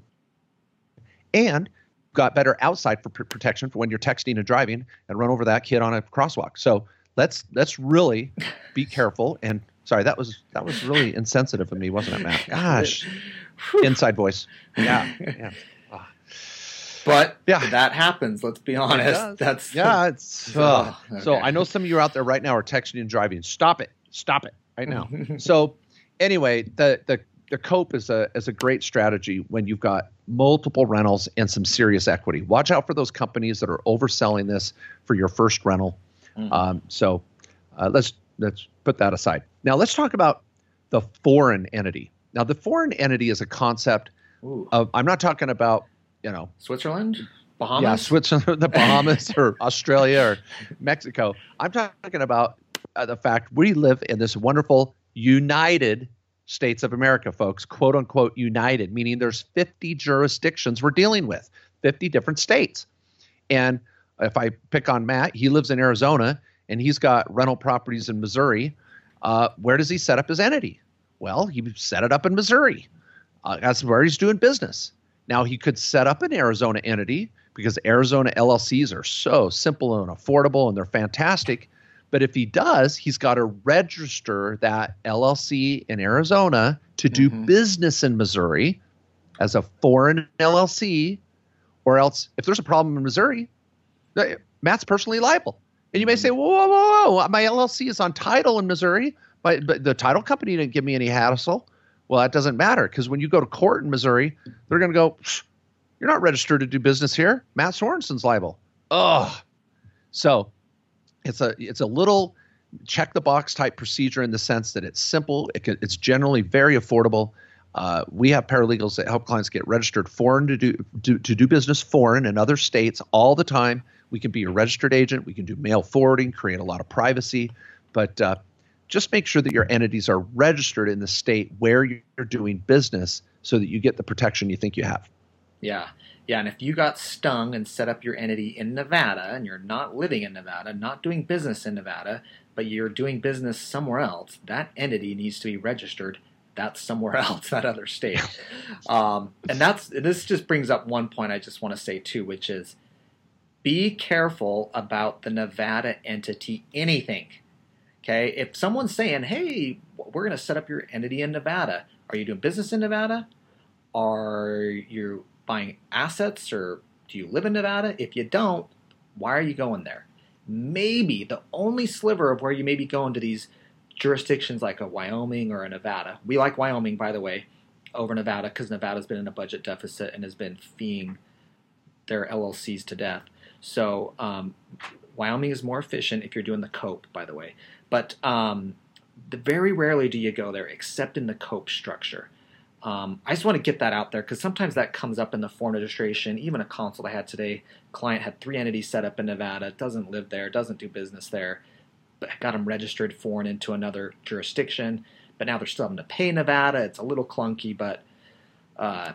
and got better outside for pr- protection for when you're texting and driving and run over that kid on a crosswalk. So let's let's really be careful. And sorry, that was that was really insensitive of me, wasn't it, Matt? Gosh, inside voice. Yeah, yeah. But Yeah. that happens. Let's be honest. does. That's Yeah, it's uh, Oh, so okay. I know some of you out there right now are texting and driving. Stop it. Stop it right now. So anyway, the the the COPE is a is a great strategy when you've got multiple rentals and some serious equity. Watch out for those companies that are overselling this for your first rental. Mhm. Um, so uh, let's let's put that aside. Now let's talk about the foreign entity. Now the foreign entity is a concept Ooh. of, I'm not talking about, you know, Switzerland, Bahamas. yeah, Switzerland, the Bahamas, or Australia, or Mexico. I'm talking about uh, the fact we live in this wonderful United States of America, folks, quote unquote united, meaning there's fifty jurisdictions we're dealing with, fifty different states. And if I pick on Matt, he lives in Arizona and he's got rental properties in Missouri. Uh, where does he set up his entity? Well, he set it up in Missouri. Uh, that's where he's doing business. Now, he could set up an Arizona entity because Arizona L L Cs are so simple and affordable and they're fantastic. But if he does, he's got to register that L L C in Arizona to do Mhm. business in Missouri as a foreign L L C, or else if there's a problem in Missouri, eh, Matt's personally liable. And you may say, whoa, whoa, whoa, whoa, my L L C is on title in Missouri, but, but the title company didn't give me any hassle. Well, that doesn't matter because when you go to court in Missouri, they're going to go, you're not registered to do business here. Matt Sorensen's liable. Ugh. So it's a it's a little check the box type procedure in the sense that it's simple. It can, it's generally very affordable. Uh, we have paralegals that help clients get registered foreign to do, do to do business foreign in other states all the time. We can be a registered agent. We can do mail forwarding, create a lot of privacy, but uh, just make sure that your entities are registered in the state where you're doing business so that you get the protection you think you have. Yeah. Yeah. And if you got stung and set up your entity in Nevada and you're not living in Nevada, not doing business in Nevada, but you're doing business somewhere else, that entity needs to be registered. That's somewhere else, that other state. um, and that's this just brings up one point I just want to say too, which is be careful about the Nevada entity anything. Okay, if someone's saying, hey, we're going to set up your entity in Nevada, are you doing business in Nevada? Are you buying assets or do you live in Nevada? If you don't, why are you going there? Maybe the only sliver of where you may be going to these jurisdictions like a Wyoming or a Nevada. We like Wyoming, by the way, over Nevada because Nevada's been in a budget deficit and has been feeing their L L Cs to death. So um, Wyoming is more efficient if you're doing the COPE, by the way. But um, the, very rarely do you go there except in the COPE structure. Um, I just want to get that out there because sometimes that comes up in the foreign registration. Even a consult I had today, client had three entities set up in Nevada, doesn't live there, doesn't do business there, but got them registered foreign into another jurisdiction. But now they're still having to pay Nevada. It's a little clunky, but uh,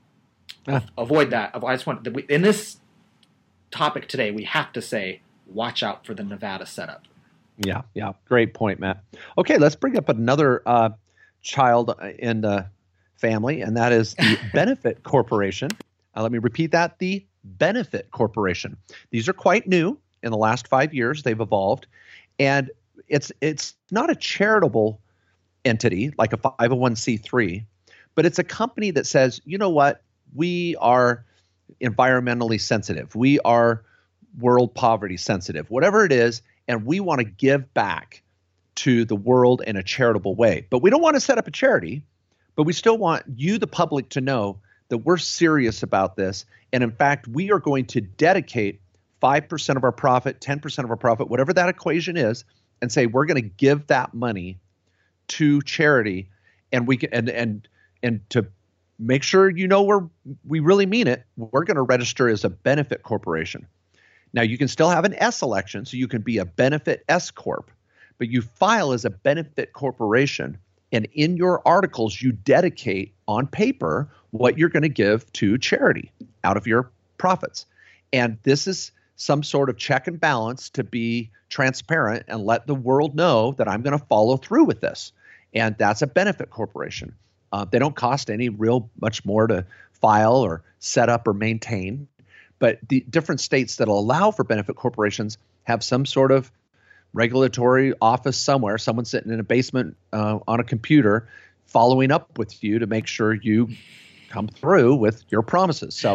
Ah. avoid that. I just want in this topic today, we have to say, watch out for the Nevada setup. Yeah, yeah. Great point, Matt. Okay, let's bring up another uh, child in the family, and that is the Benefit Corporation. Uh, let me repeat that, the Benefit Corporation. These are quite new. In the last five years, they've evolved. And it's it's not a charitable entity like a five oh one c three, but it's a company that says, you know what, we are environmentally sensitive. We are world poverty sensitive, whatever it is, and we want to give back to the world in a charitable way. But we don't want to set up a charity, but we still want you, the public, to know that we're serious about this. And in fact, we are going to dedicate five percent of our profit, ten percent of our profit, whatever that equation is, and say we're going to give that money to charity. And we can, and and and to make sure you know we're we really mean it, we're going to register as a benefit corporation. Now, you can still have an S election, so you can be a benefit S corp, but you file as a benefit corporation, and in your articles, you dedicate on paper what you're going to give to charity out of your profits. And this is some sort of check and balance to be transparent and let the world know that I'm going to follow through with this. And that's a benefit corporation. Uh, they don't cost any real much more to file or set up or maintain. But the different states that allow for benefit corporations have some sort of regulatory office somewhere, someone sitting in a basement uh, on a computer following up with you to make sure you come through with your promises. So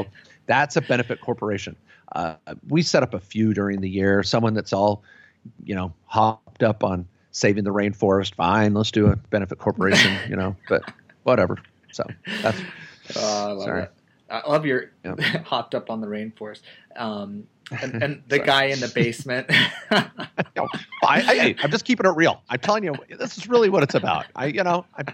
That's a benefit corporation. Uh, we set up a few during the year. Someone that's all, you know, hopped up on saving the rainforest. Fine, let's do a benefit corporation, you know, but whatever. So that's. Oh, I love sorry. it. I love your Yep. hopped up on the rainforest. Um, and, and the guy in the basement. No, I, I, I'm just keeping it real. I'm telling you, this is really what it's about. I, you know, I'm,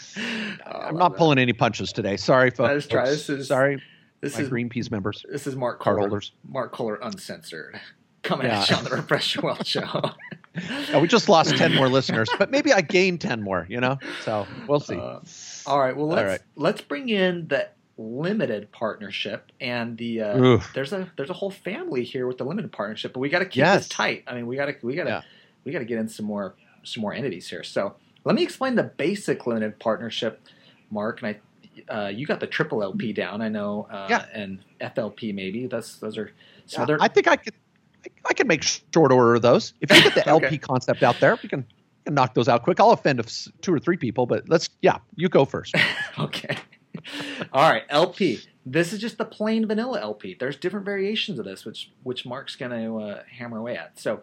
Oh, I'm not that. pulling any punches today. Sorry, folks. Let's try. This is- Sorry, This my is Greenpeace members. This is Mark Card Kohler, holders. Mark Kohler Uncensored, coming Yeah. at you on the Refresh Your Wealth Show. Yeah, we just lost ten more listeners, but maybe I gained ten more. You know, so we'll see. Uh, all right. Well, let's All right. let's bring in the limited partnership and the uh, Oof. there's a there's a whole family here with the limited partnership, but we got to keep Yes. this tight. I mean, we got to we got to Yeah. we got to get in some more some more entities here. So let me explain the basic limited partnership, Mark, and I. Uh, you got the triple L P down, I know, uh, Yeah. and F L P maybe. That's those are some Yeah, other. I think I could. I, I can make short order of those. If you get the Okay. L P concept out there, we can, we can knock those out quick. I'll offend s- two or three people, but let's. Yeah, you go first. Okay. All right, L P. This is just the plain vanilla L P. There's different variations of this, which which Mark's going to uh, hammer away at. So,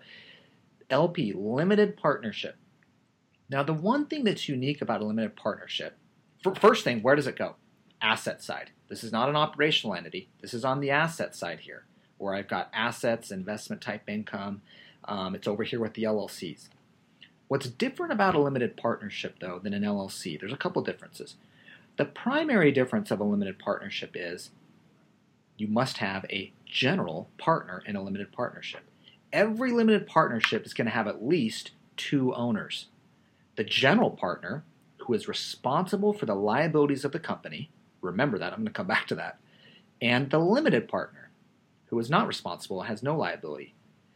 L P, limited partnership. Now, the one thing that's unique about a limited partnership, f- first thing, where does it go? Asset side. This is not an operational entity. This is on the asset side here, where I've got assets, investment type income. Um, it's over here with the L L Cs. What's different about a limited partnership, though, than an L L C? There's a couple differences. The primary difference of a limited partnership is you must have a general partner in a limited partnership. Every limited partnership is going to have at least two owners. The general partner, who is responsible for the liabilities of the company, remember that, I'm going to come back to that, and the limited partner, who is not responsible, has no liability.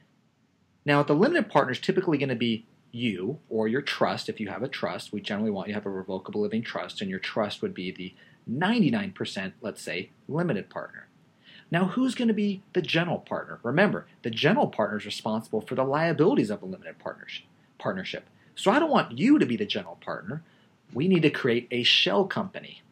Now, the limited partner is typically going to be you or your trust. If you have a trust, we generally want you to have a revocable living trust, and your trust would be the ninety-nine percent, let's say, limited partner. Now, who's going to be the general partner? Remember, the general partner is responsible for the liabilities of a limited partnership. partnership. So I don't want you to be the general partner. We need to create a shell company.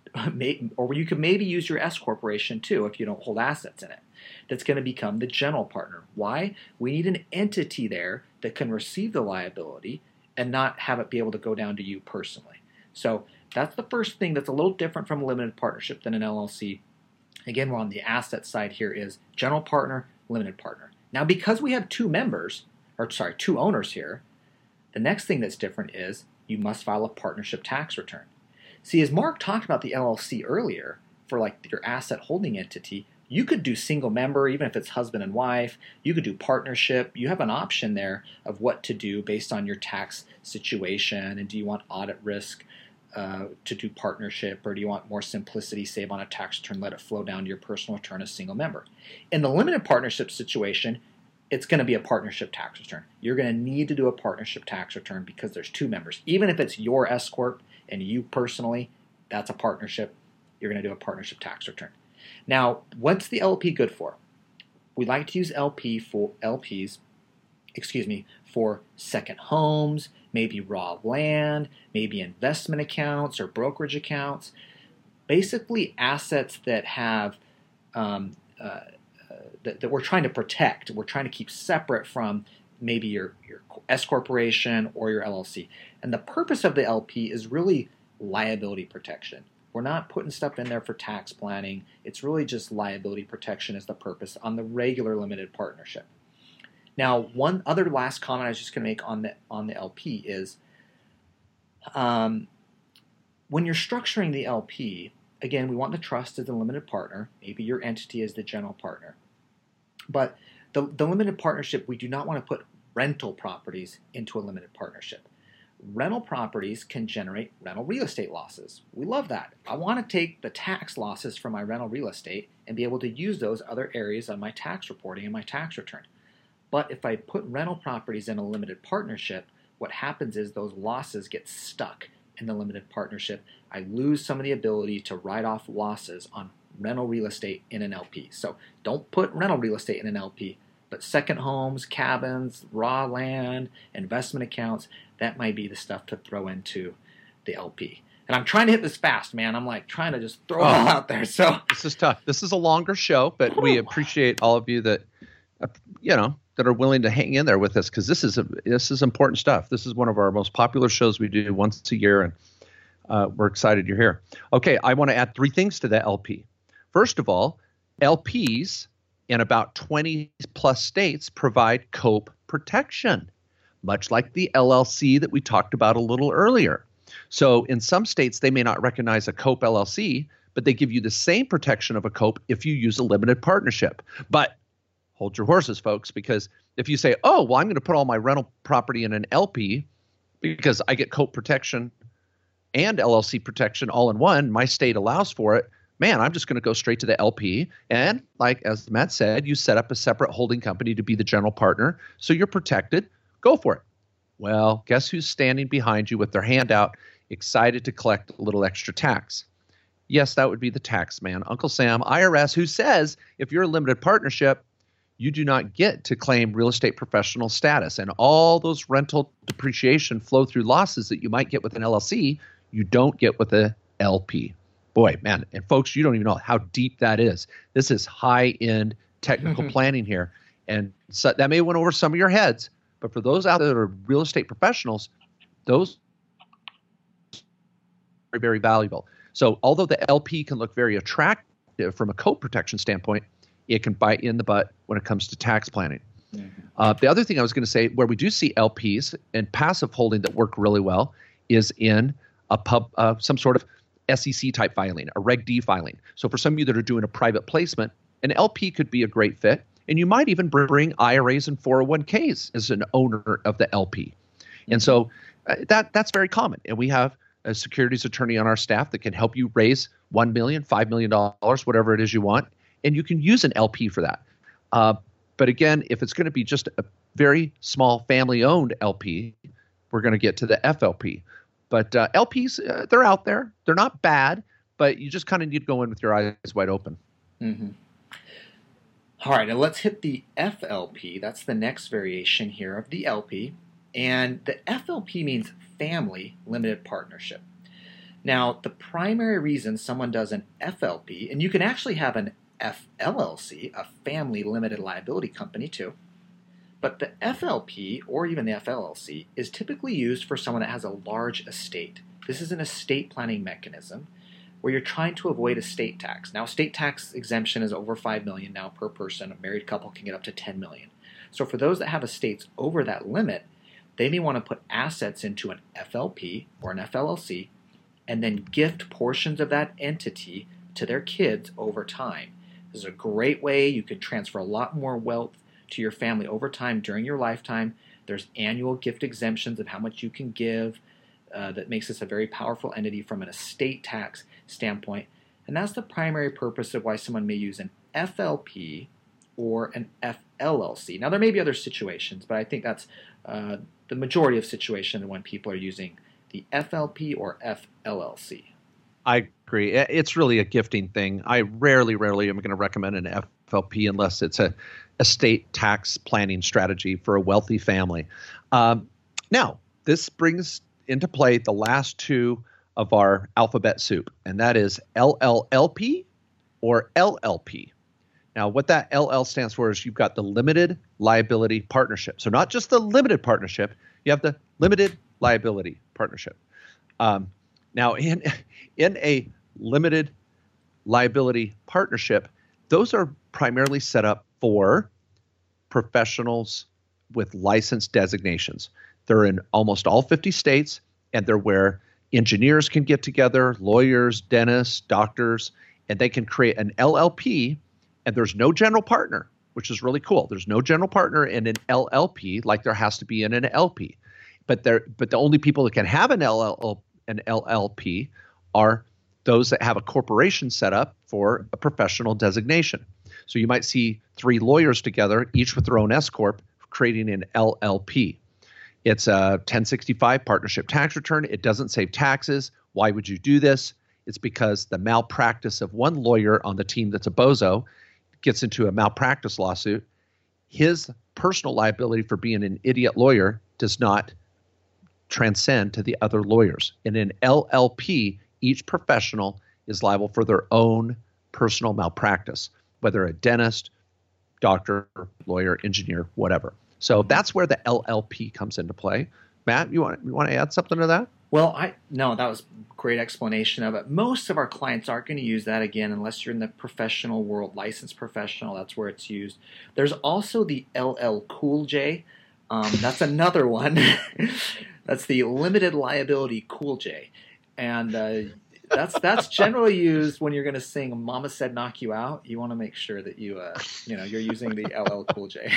Or you could maybe use your S corporation too if you don't hold assets in it. That's going to become the general partner. Why? We need an entity there that can receive the liability and not have it be able to go down to you personally. So that's the first thing that's a little different from a limited partnership than an L L C. Again, we're on the asset side here is general partner, limited partner. Now, because we have two members, or sorry, two owners here, the next thing that's different is you must file a partnership tax return. See, as Mark talked about the L L C earlier, for like your asset holding entity, you could do single member, even if it's husband and wife. You could do partnership. You have an option there of what to do based on your tax situation. And do you want audit risk uh, to do partnership, or do you want more simplicity, save on a tax return, let it flow down to your personal return as single member? In the limited partnership situation, it's going to be a partnership tax return. You're going to need to do a partnership tax return because there's two members. Even if it's your S corp and you personally, that's a partnership. You're going to do a partnership tax return. Now, what's the L P good for? We like to use L P for L Ps, excuse me, for second homes, maybe raw land, maybe investment accounts or brokerage accounts. Basically, assets that have um, uh, That, that we're trying to protect, we're trying to keep separate from maybe your, your S corporation or your L L C. And the purpose of the L P is really liability protection. We're not putting stuff in there for tax planning. It's really just liability protection is the purpose on the regular limited partnership. Now, one other last comment I was just going to make on the on the L P is um, when you're structuring the L P, again, we want the trust as the limited partner. Maybe your entity is the general partner. But the, the limited partnership, we do not want to put rental properties into a limited partnership. Rental properties can generate rental real estate losses. We love that. I want to take the tax losses from my rental real estate and be able to use those other areas on my tax reporting and my tax return. But if I put rental properties in a limited partnership, what happens is those losses get stuck in the limited partnership. I lose some of the ability to write off losses on rental real estate in an L P. So don't put rental real estate in an L P, but second homes, cabins, raw land, investment accounts, that might be the stuff to throw into the L P. And I'm trying to hit this fast, man. I'm like trying to just throw it all out there. So this is tough. This is a longer show, but we appreciate all of you that, uh, you know, that are willing to hang in there with us, because this is a, this is important stuff. This is one of our most popular shows we do once a year, and uh, we're excited you're here. Okay, I want to add three things to the L P. First of all, L Ps in about twenty plus states provide COPE protection, much like the L L C that we talked about a little earlier. So in some states, they may not recognize a COPE L L C, but they give you the same protection of a COPE if you use a limited partnership. But hold your horses, folks, because if you say, oh, well, I'm going to put all my rental property in an L P because I get COPE protection and L L C protection all in one, my state allows for it, man, I'm just going to go straight to the L P. And like as Matt said, you set up a separate holding company to be the general partner, so you're protected. Go for it. Well, guess who's standing behind you with their hand out, excited to collect a little extra tax? Yes, that would be the tax man, Uncle Sam, I R S, who says if you're a limited partnership, you do not get to claim real estate professional status. And all those rental depreciation flow through losses that you might get with an L L C, you don't get with a L P. Boy, man, and folks, you don't even know how deep that is. This is high-end technical planning here. And so that may went over some of your heads, but for those out there that are real estate professionals, those are very valuable. So although the L P can look very attractive from a COPE protection standpoint, it can bite you in the butt when it comes to tax planning. Mm-hmm. Uh, the other thing I was going to say, where we do see L Ps and passive holding that work really well, is in a pub, uh, some sort of S E C type filing, a Reg D filing. So for some of you that are doing a private placement, an L P could be a great fit. And you might even bring I R As and four oh one Ks as an owner of the L P. And so uh, that that's very common. And we have a securities attorney on our staff that can help you raise one million dollars, five million dollars, whatever it is you want. And you can use an L P for that. Uh, but again, if it's going to be just a very small family-owned L P, we're going to get to the F L P. But uh, L Ps, uh, they're out there. They're not bad, but you just kind of need to go in with your eyes wide open. Mm-hmm. All right, now let's hit the F L P. That's the next variation here of the L P. And the F L P means Family Limited Partnership. Now, the primary reason someone does an F L P, and you can actually have an F L L C, a Family Limited Liability Company too, but the F L P, or even the F L L C, is typically used for someone that has a large estate. This is an estate planning mechanism where you're trying to avoid estate tax. Now, estate tax exemption is over five million dollars now per person. A married couple can get up to ten million dollars. So for those that have estates over that limit, they may want to put assets into an F L P or an F L L C and then gift portions of that entity to their kids over time. This is a great way. You can transfer a lot more wealth to your family over time during your lifetime. There's annual gift exemptions of how much you can give. Uh, that makes this a very powerful entity from an estate tax standpoint. And that's the primary purpose of why someone may use an F L P or an F L L C. Now, there may be other situations, but I think that's uh, the majority of situations when people are using the F L P or F L L C. I agree. It's really a gifting thing. I rarely, rarely am going to recommend an F L P unless it's a estate tax planning strategy for a wealthy family. Um, now, this brings into play the last two of our alphabet soup, and that is L L L P or L L P. Now, what that L L stands for is you've got the limited liability partnership. So not just the limited partnership, you have the limited liability partnership. Um, now, in in a limited liability partnership, those are primarily set up for professionals with license designations. They're in almost all fifty states, and they're where engineers can get together, lawyers, dentists, doctors, and they can create an L L P, and there's no general partner, which is really cool. There's no general partner in an L L P like there has to be in an L P. But there, but the only people that can have an L L, an L L P are those that have a corporation set up for a professional designation. So you might see three lawyers together, each with their own S corp, creating an L L P. It's a ten sixty-five partnership tax return. It doesn't save taxes. Why would you do this? It's because the malpractice of one lawyer on the team that's a bozo gets into a malpractice lawsuit. His personal liability for being an idiot lawyer does not transcend to the other lawyers. In an L L P, each professional is liable for their own personal malpractice, whether a dentist, doctor, lawyer, engineer, whatever. So that's where the L L P comes into play. Matt, you want you want to add something to that? Well, I no, that was a great explanation of it. Most of our clients aren't going to use that again unless you're in the professional world, licensed professional. That's where it's used. There's also the L L Cool J. Um, that's another one. That's the limited liability Cool J, and uh, that's that's generally used when you're going to sing "Mama Said Knock You Out." You want to make sure that you uh, you know you're using the L L Cool J.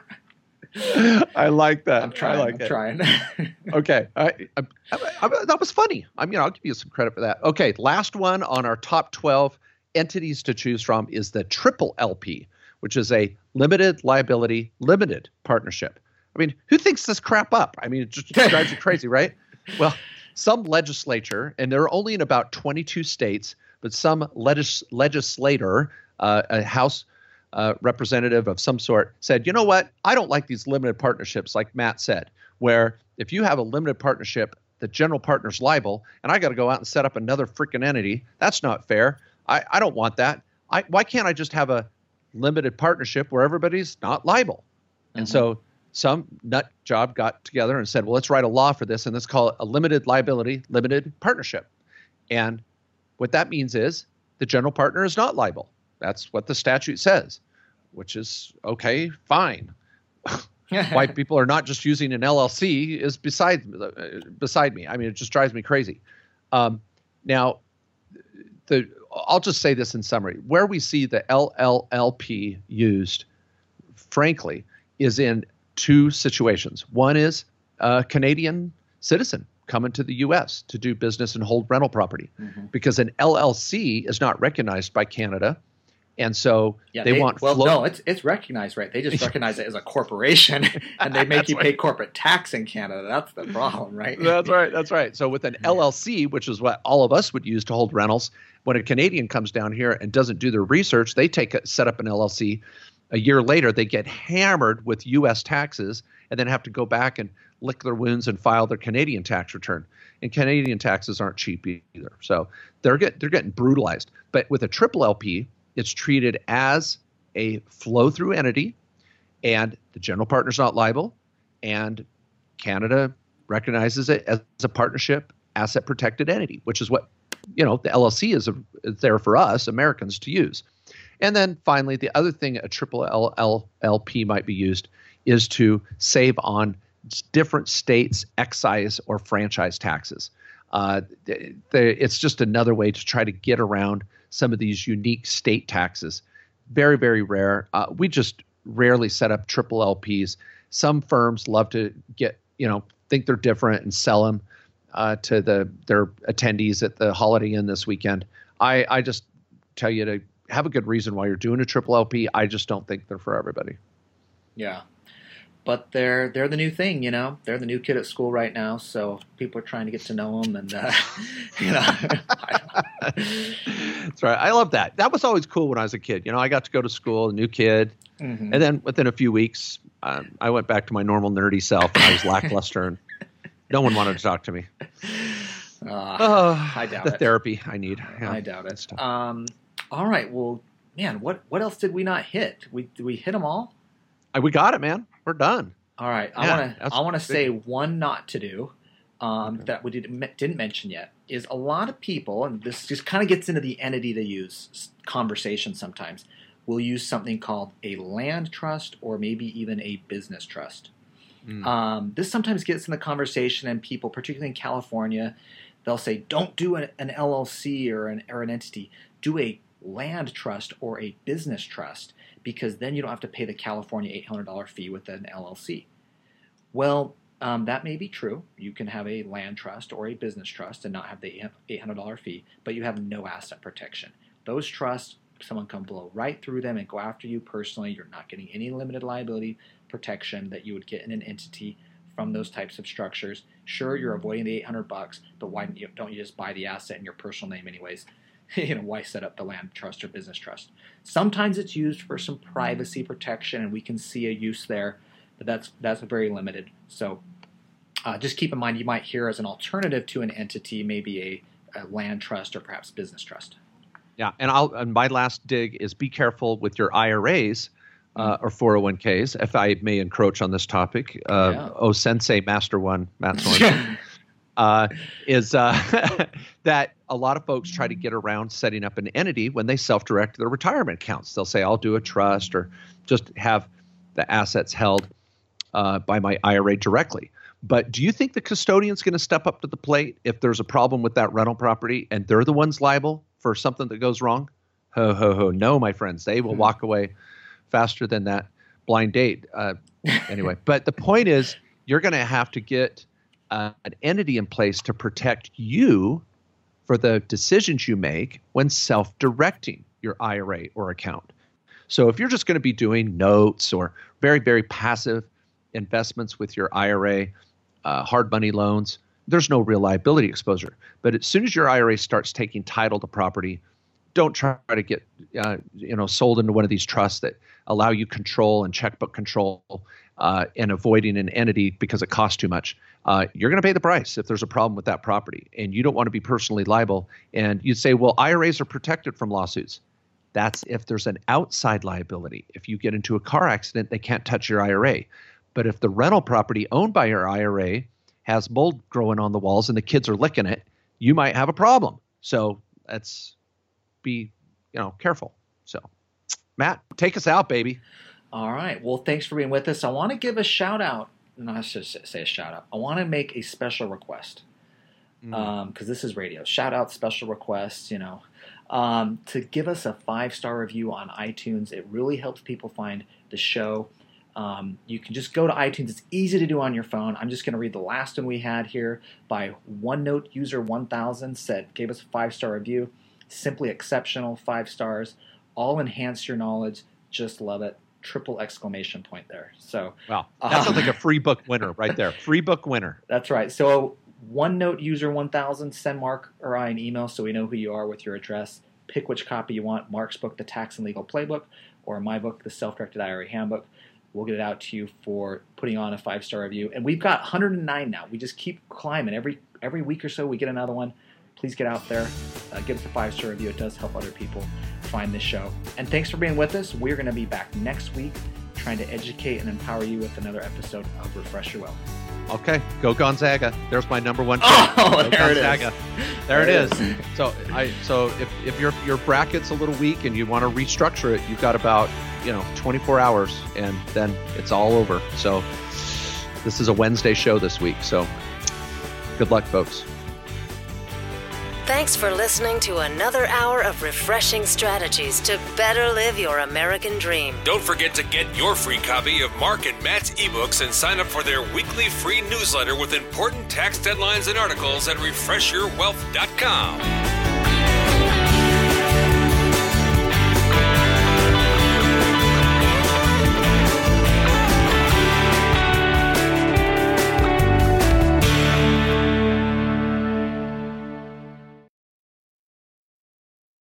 I like that. I'm trying. I like I'm it. trying. Okay, I, I, I, I, that was funny. I mean, I'll give you some credit for that. Okay, last one on our top twelve entities to choose from is the triple L P, which is a limited liability limited partnership. I mean, who thinks this crap up? I mean, it just drives you crazy, right? Well, some legislature, and they're only in about twenty-two states, but some legis- legislator, uh, a House uh, representative of some sort, said, you know what? I don't like these limited partnerships, like Matt said, where if you have a limited partnership, the general partner's liable, and I got to go out and set up another freaking entity. That's not fair. I, I don't want that. I, why can't I just have a limited partnership where everybody's not liable? Mm-hmm. And so some nut job got together and said, well, let's write a law for this, and let's call it a limited liability, limited partnership. And what that means is the general partner is not liable. That's what the statute says, which is okay, fine. Why people are not just using an L L C is beside, uh, beside me. I mean, it just drives me crazy. Um, now, the I'll just say this in summary. Where we see the L L L P used, frankly, is in two situations. One is a Canadian citizen coming to the U S to do business and hold rental property, mm-hmm. because an L L C is not recognized by Canada. And so yeah, they, they want well, float- no, it's it's recognized, right? They just recognize it as a corporation, and they make you right. pay corporate tax in Canada. That's the problem, right? That's right. That's right. So with an L L C, which is what all of us would use to hold rentals, when a Canadian comes down here and doesn't do their research, they take a, set up an L L C. A year later, they get hammered with U S taxes and then have to go back and lick their wounds and file their Canadian tax return. And Canadian taxes aren't cheap either. So they're get they're getting brutalized. But with a triple L P, it's treated as a flow-through entity, and the general partner's not liable, and Canada recognizes it as a partnership asset-protected entity, which is what, you know, the L L C is, a, is there for us, Americans, to use. And then finally, the other thing a triple L L P might be used is to save on different states' excise or franchise taxes. Uh, the, the, it's just another way to try to get around some of these unique state taxes. Very, very rare. Uh, we just rarely set up triple L Ps. Some firms love to get, you know, think they're different and sell them uh, to the their attendees at the Holiday Inn this weekend. I, I just tell you to have a good reason why you're doing a triple L P. I just don't think they're for everybody. Yeah. But they're they're the new thing, you know. They're the new kid at school right now, so people are trying to get to know them, and uh, you know. That's right. I love that. That was always cool when I was a kid. You know, I got to go to school, a new kid, mm-hmm. and then within a few weeks, um, I went back to my normal nerdy self, and I was lackluster, and no one wanted to talk to me. Uh, oh, I doubt the it. therapy I need. Yeah, I doubt it. Um, all right. Well, man, what what else did we not hit? We did we hit them all? We got it, man. We're done. All right. I yeah, want to. I want to say one not to do um, okay. that we did, didn't mention yet is a lot of people, and this just kind of gets into the entity they use conversation sometimes, will use something called a land trust or maybe even a business trust. Mm. Um, this sometimes gets in the conversation, and people, particularly in California, they'll say, "Don't do an, an L L C or an or an entity. Do a land trust or a business trust." Because then you don't have to pay the California eight hundred dollars fee with an L L C. Well, um, that may be true. You can have a land trust or a business trust and not have the eight hundred dollars fee, but you have no asset protection. Those trusts, someone can blow right through them and go after you personally. You're not getting any limited liability protection that you would get in an entity from those types of structures. Sure, you're avoiding the eight hundred bucks, but why don't you, don't you just buy the asset in your personal name anyways? You know, why set up the land trust or business trust? Sometimes it's used for some privacy protection, and we can see a use there, but that's that's very limited. So Uh, just keep in mind, you might hear as an alternative to an entity, maybe a, a land trust or perhaps business trust. Yeah, and I'll and my last dig is be careful with your I R As uh, or four oh one k's, if I may encroach on this topic. Uh, Yeah. Oh, Sensei Master One, Matt Sorensen, uh, is uh, that a lot of folks try to get around setting up an entity when they self-direct their retirement accounts. They'll say, I'll do a trust or just have the assets held uh, by my I R A directly. But do you think the custodian's going to step up to the plate if there's a problem with that rental property and they're the ones liable for something that goes wrong? Ho, ho, ho. No, my friends. They will walk away faster than that blind date. Uh, anyway, but the point is you're going to have to get uh, an entity in place to protect you for the decisions you make when self-directing your I R A or account. So if you're just going to be doing notes or very, very passive investments with your I R A, uh, hard money loans, there's no real liability exposure. But as soon as your I R A starts taking title to property, don't try to get uh, you know sold into one of these trusts that allow you control and checkbook control uh, and avoiding an entity because it costs too much. Uh, you're going to pay the price if there's a problem with that property, and you don't want to be personally liable. And you say, well, I R As are protected from lawsuits. That's if there's an outside liability. If you get into a car accident, they can't touch your I R A. But if the rental property owned by your I R A has mold growing on the walls and the kids are licking it, you might have a problem. So let's be, you know, careful. So, Matt, take us out, baby. All right. Well, thanks for being with us. I want to give a shout out. No, I should say a shout out. I want to make a special request because Mm. um, this is radio. Shout out, special requests, you know, um, to give us a five-star review on iTunes. It really helps people find the show. Um, you can just go to iTunes. It's easy to do on your phone. I'm just going to read the last one we had here by OneNote User one thousand. Said, gave us a five-star review. Simply exceptional, five stars. All enhance your knowledge. Just love it. Triple exclamation point there. So Wow. That uh, sounds like a free book winner right there. Free book winner. That's right. So OneNote User one thousand, send Mark or I an email so we know who you are with your address. Pick which copy you want, Mark's book, The Tax and Legal Playbook, or my book, The Self-Directed I R A Handbook. We'll get it out to you for putting on a five-star review. And we've got one hundred nine now. We just keep climbing. Every every week or so we get another one. Please get out there. Uh, give us a five-star review. It does help other people find this show. And thanks for being with us. We're going to be back next week trying to educate and empower you with another episode of Refresh Your Wealth. Okay, go Gonzaga. There's my number one pick. Oh, Go there it Gonzaga. is. There, There it it is. is. So I so if, if your your bracket's a little weak and you want to restructure it, you've got about, you know, twenty-four hours and then it's all over. So this is a Wednesday show this week. So good luck, folks. Thanks for listening to another hour of refreshing strategies to better live your American dream. Don't forget to get your free copy of Mark and Matt's ebooks and sign up for their weekly free newsletter with important tax deadlines and articles at refresh your wealth dot com.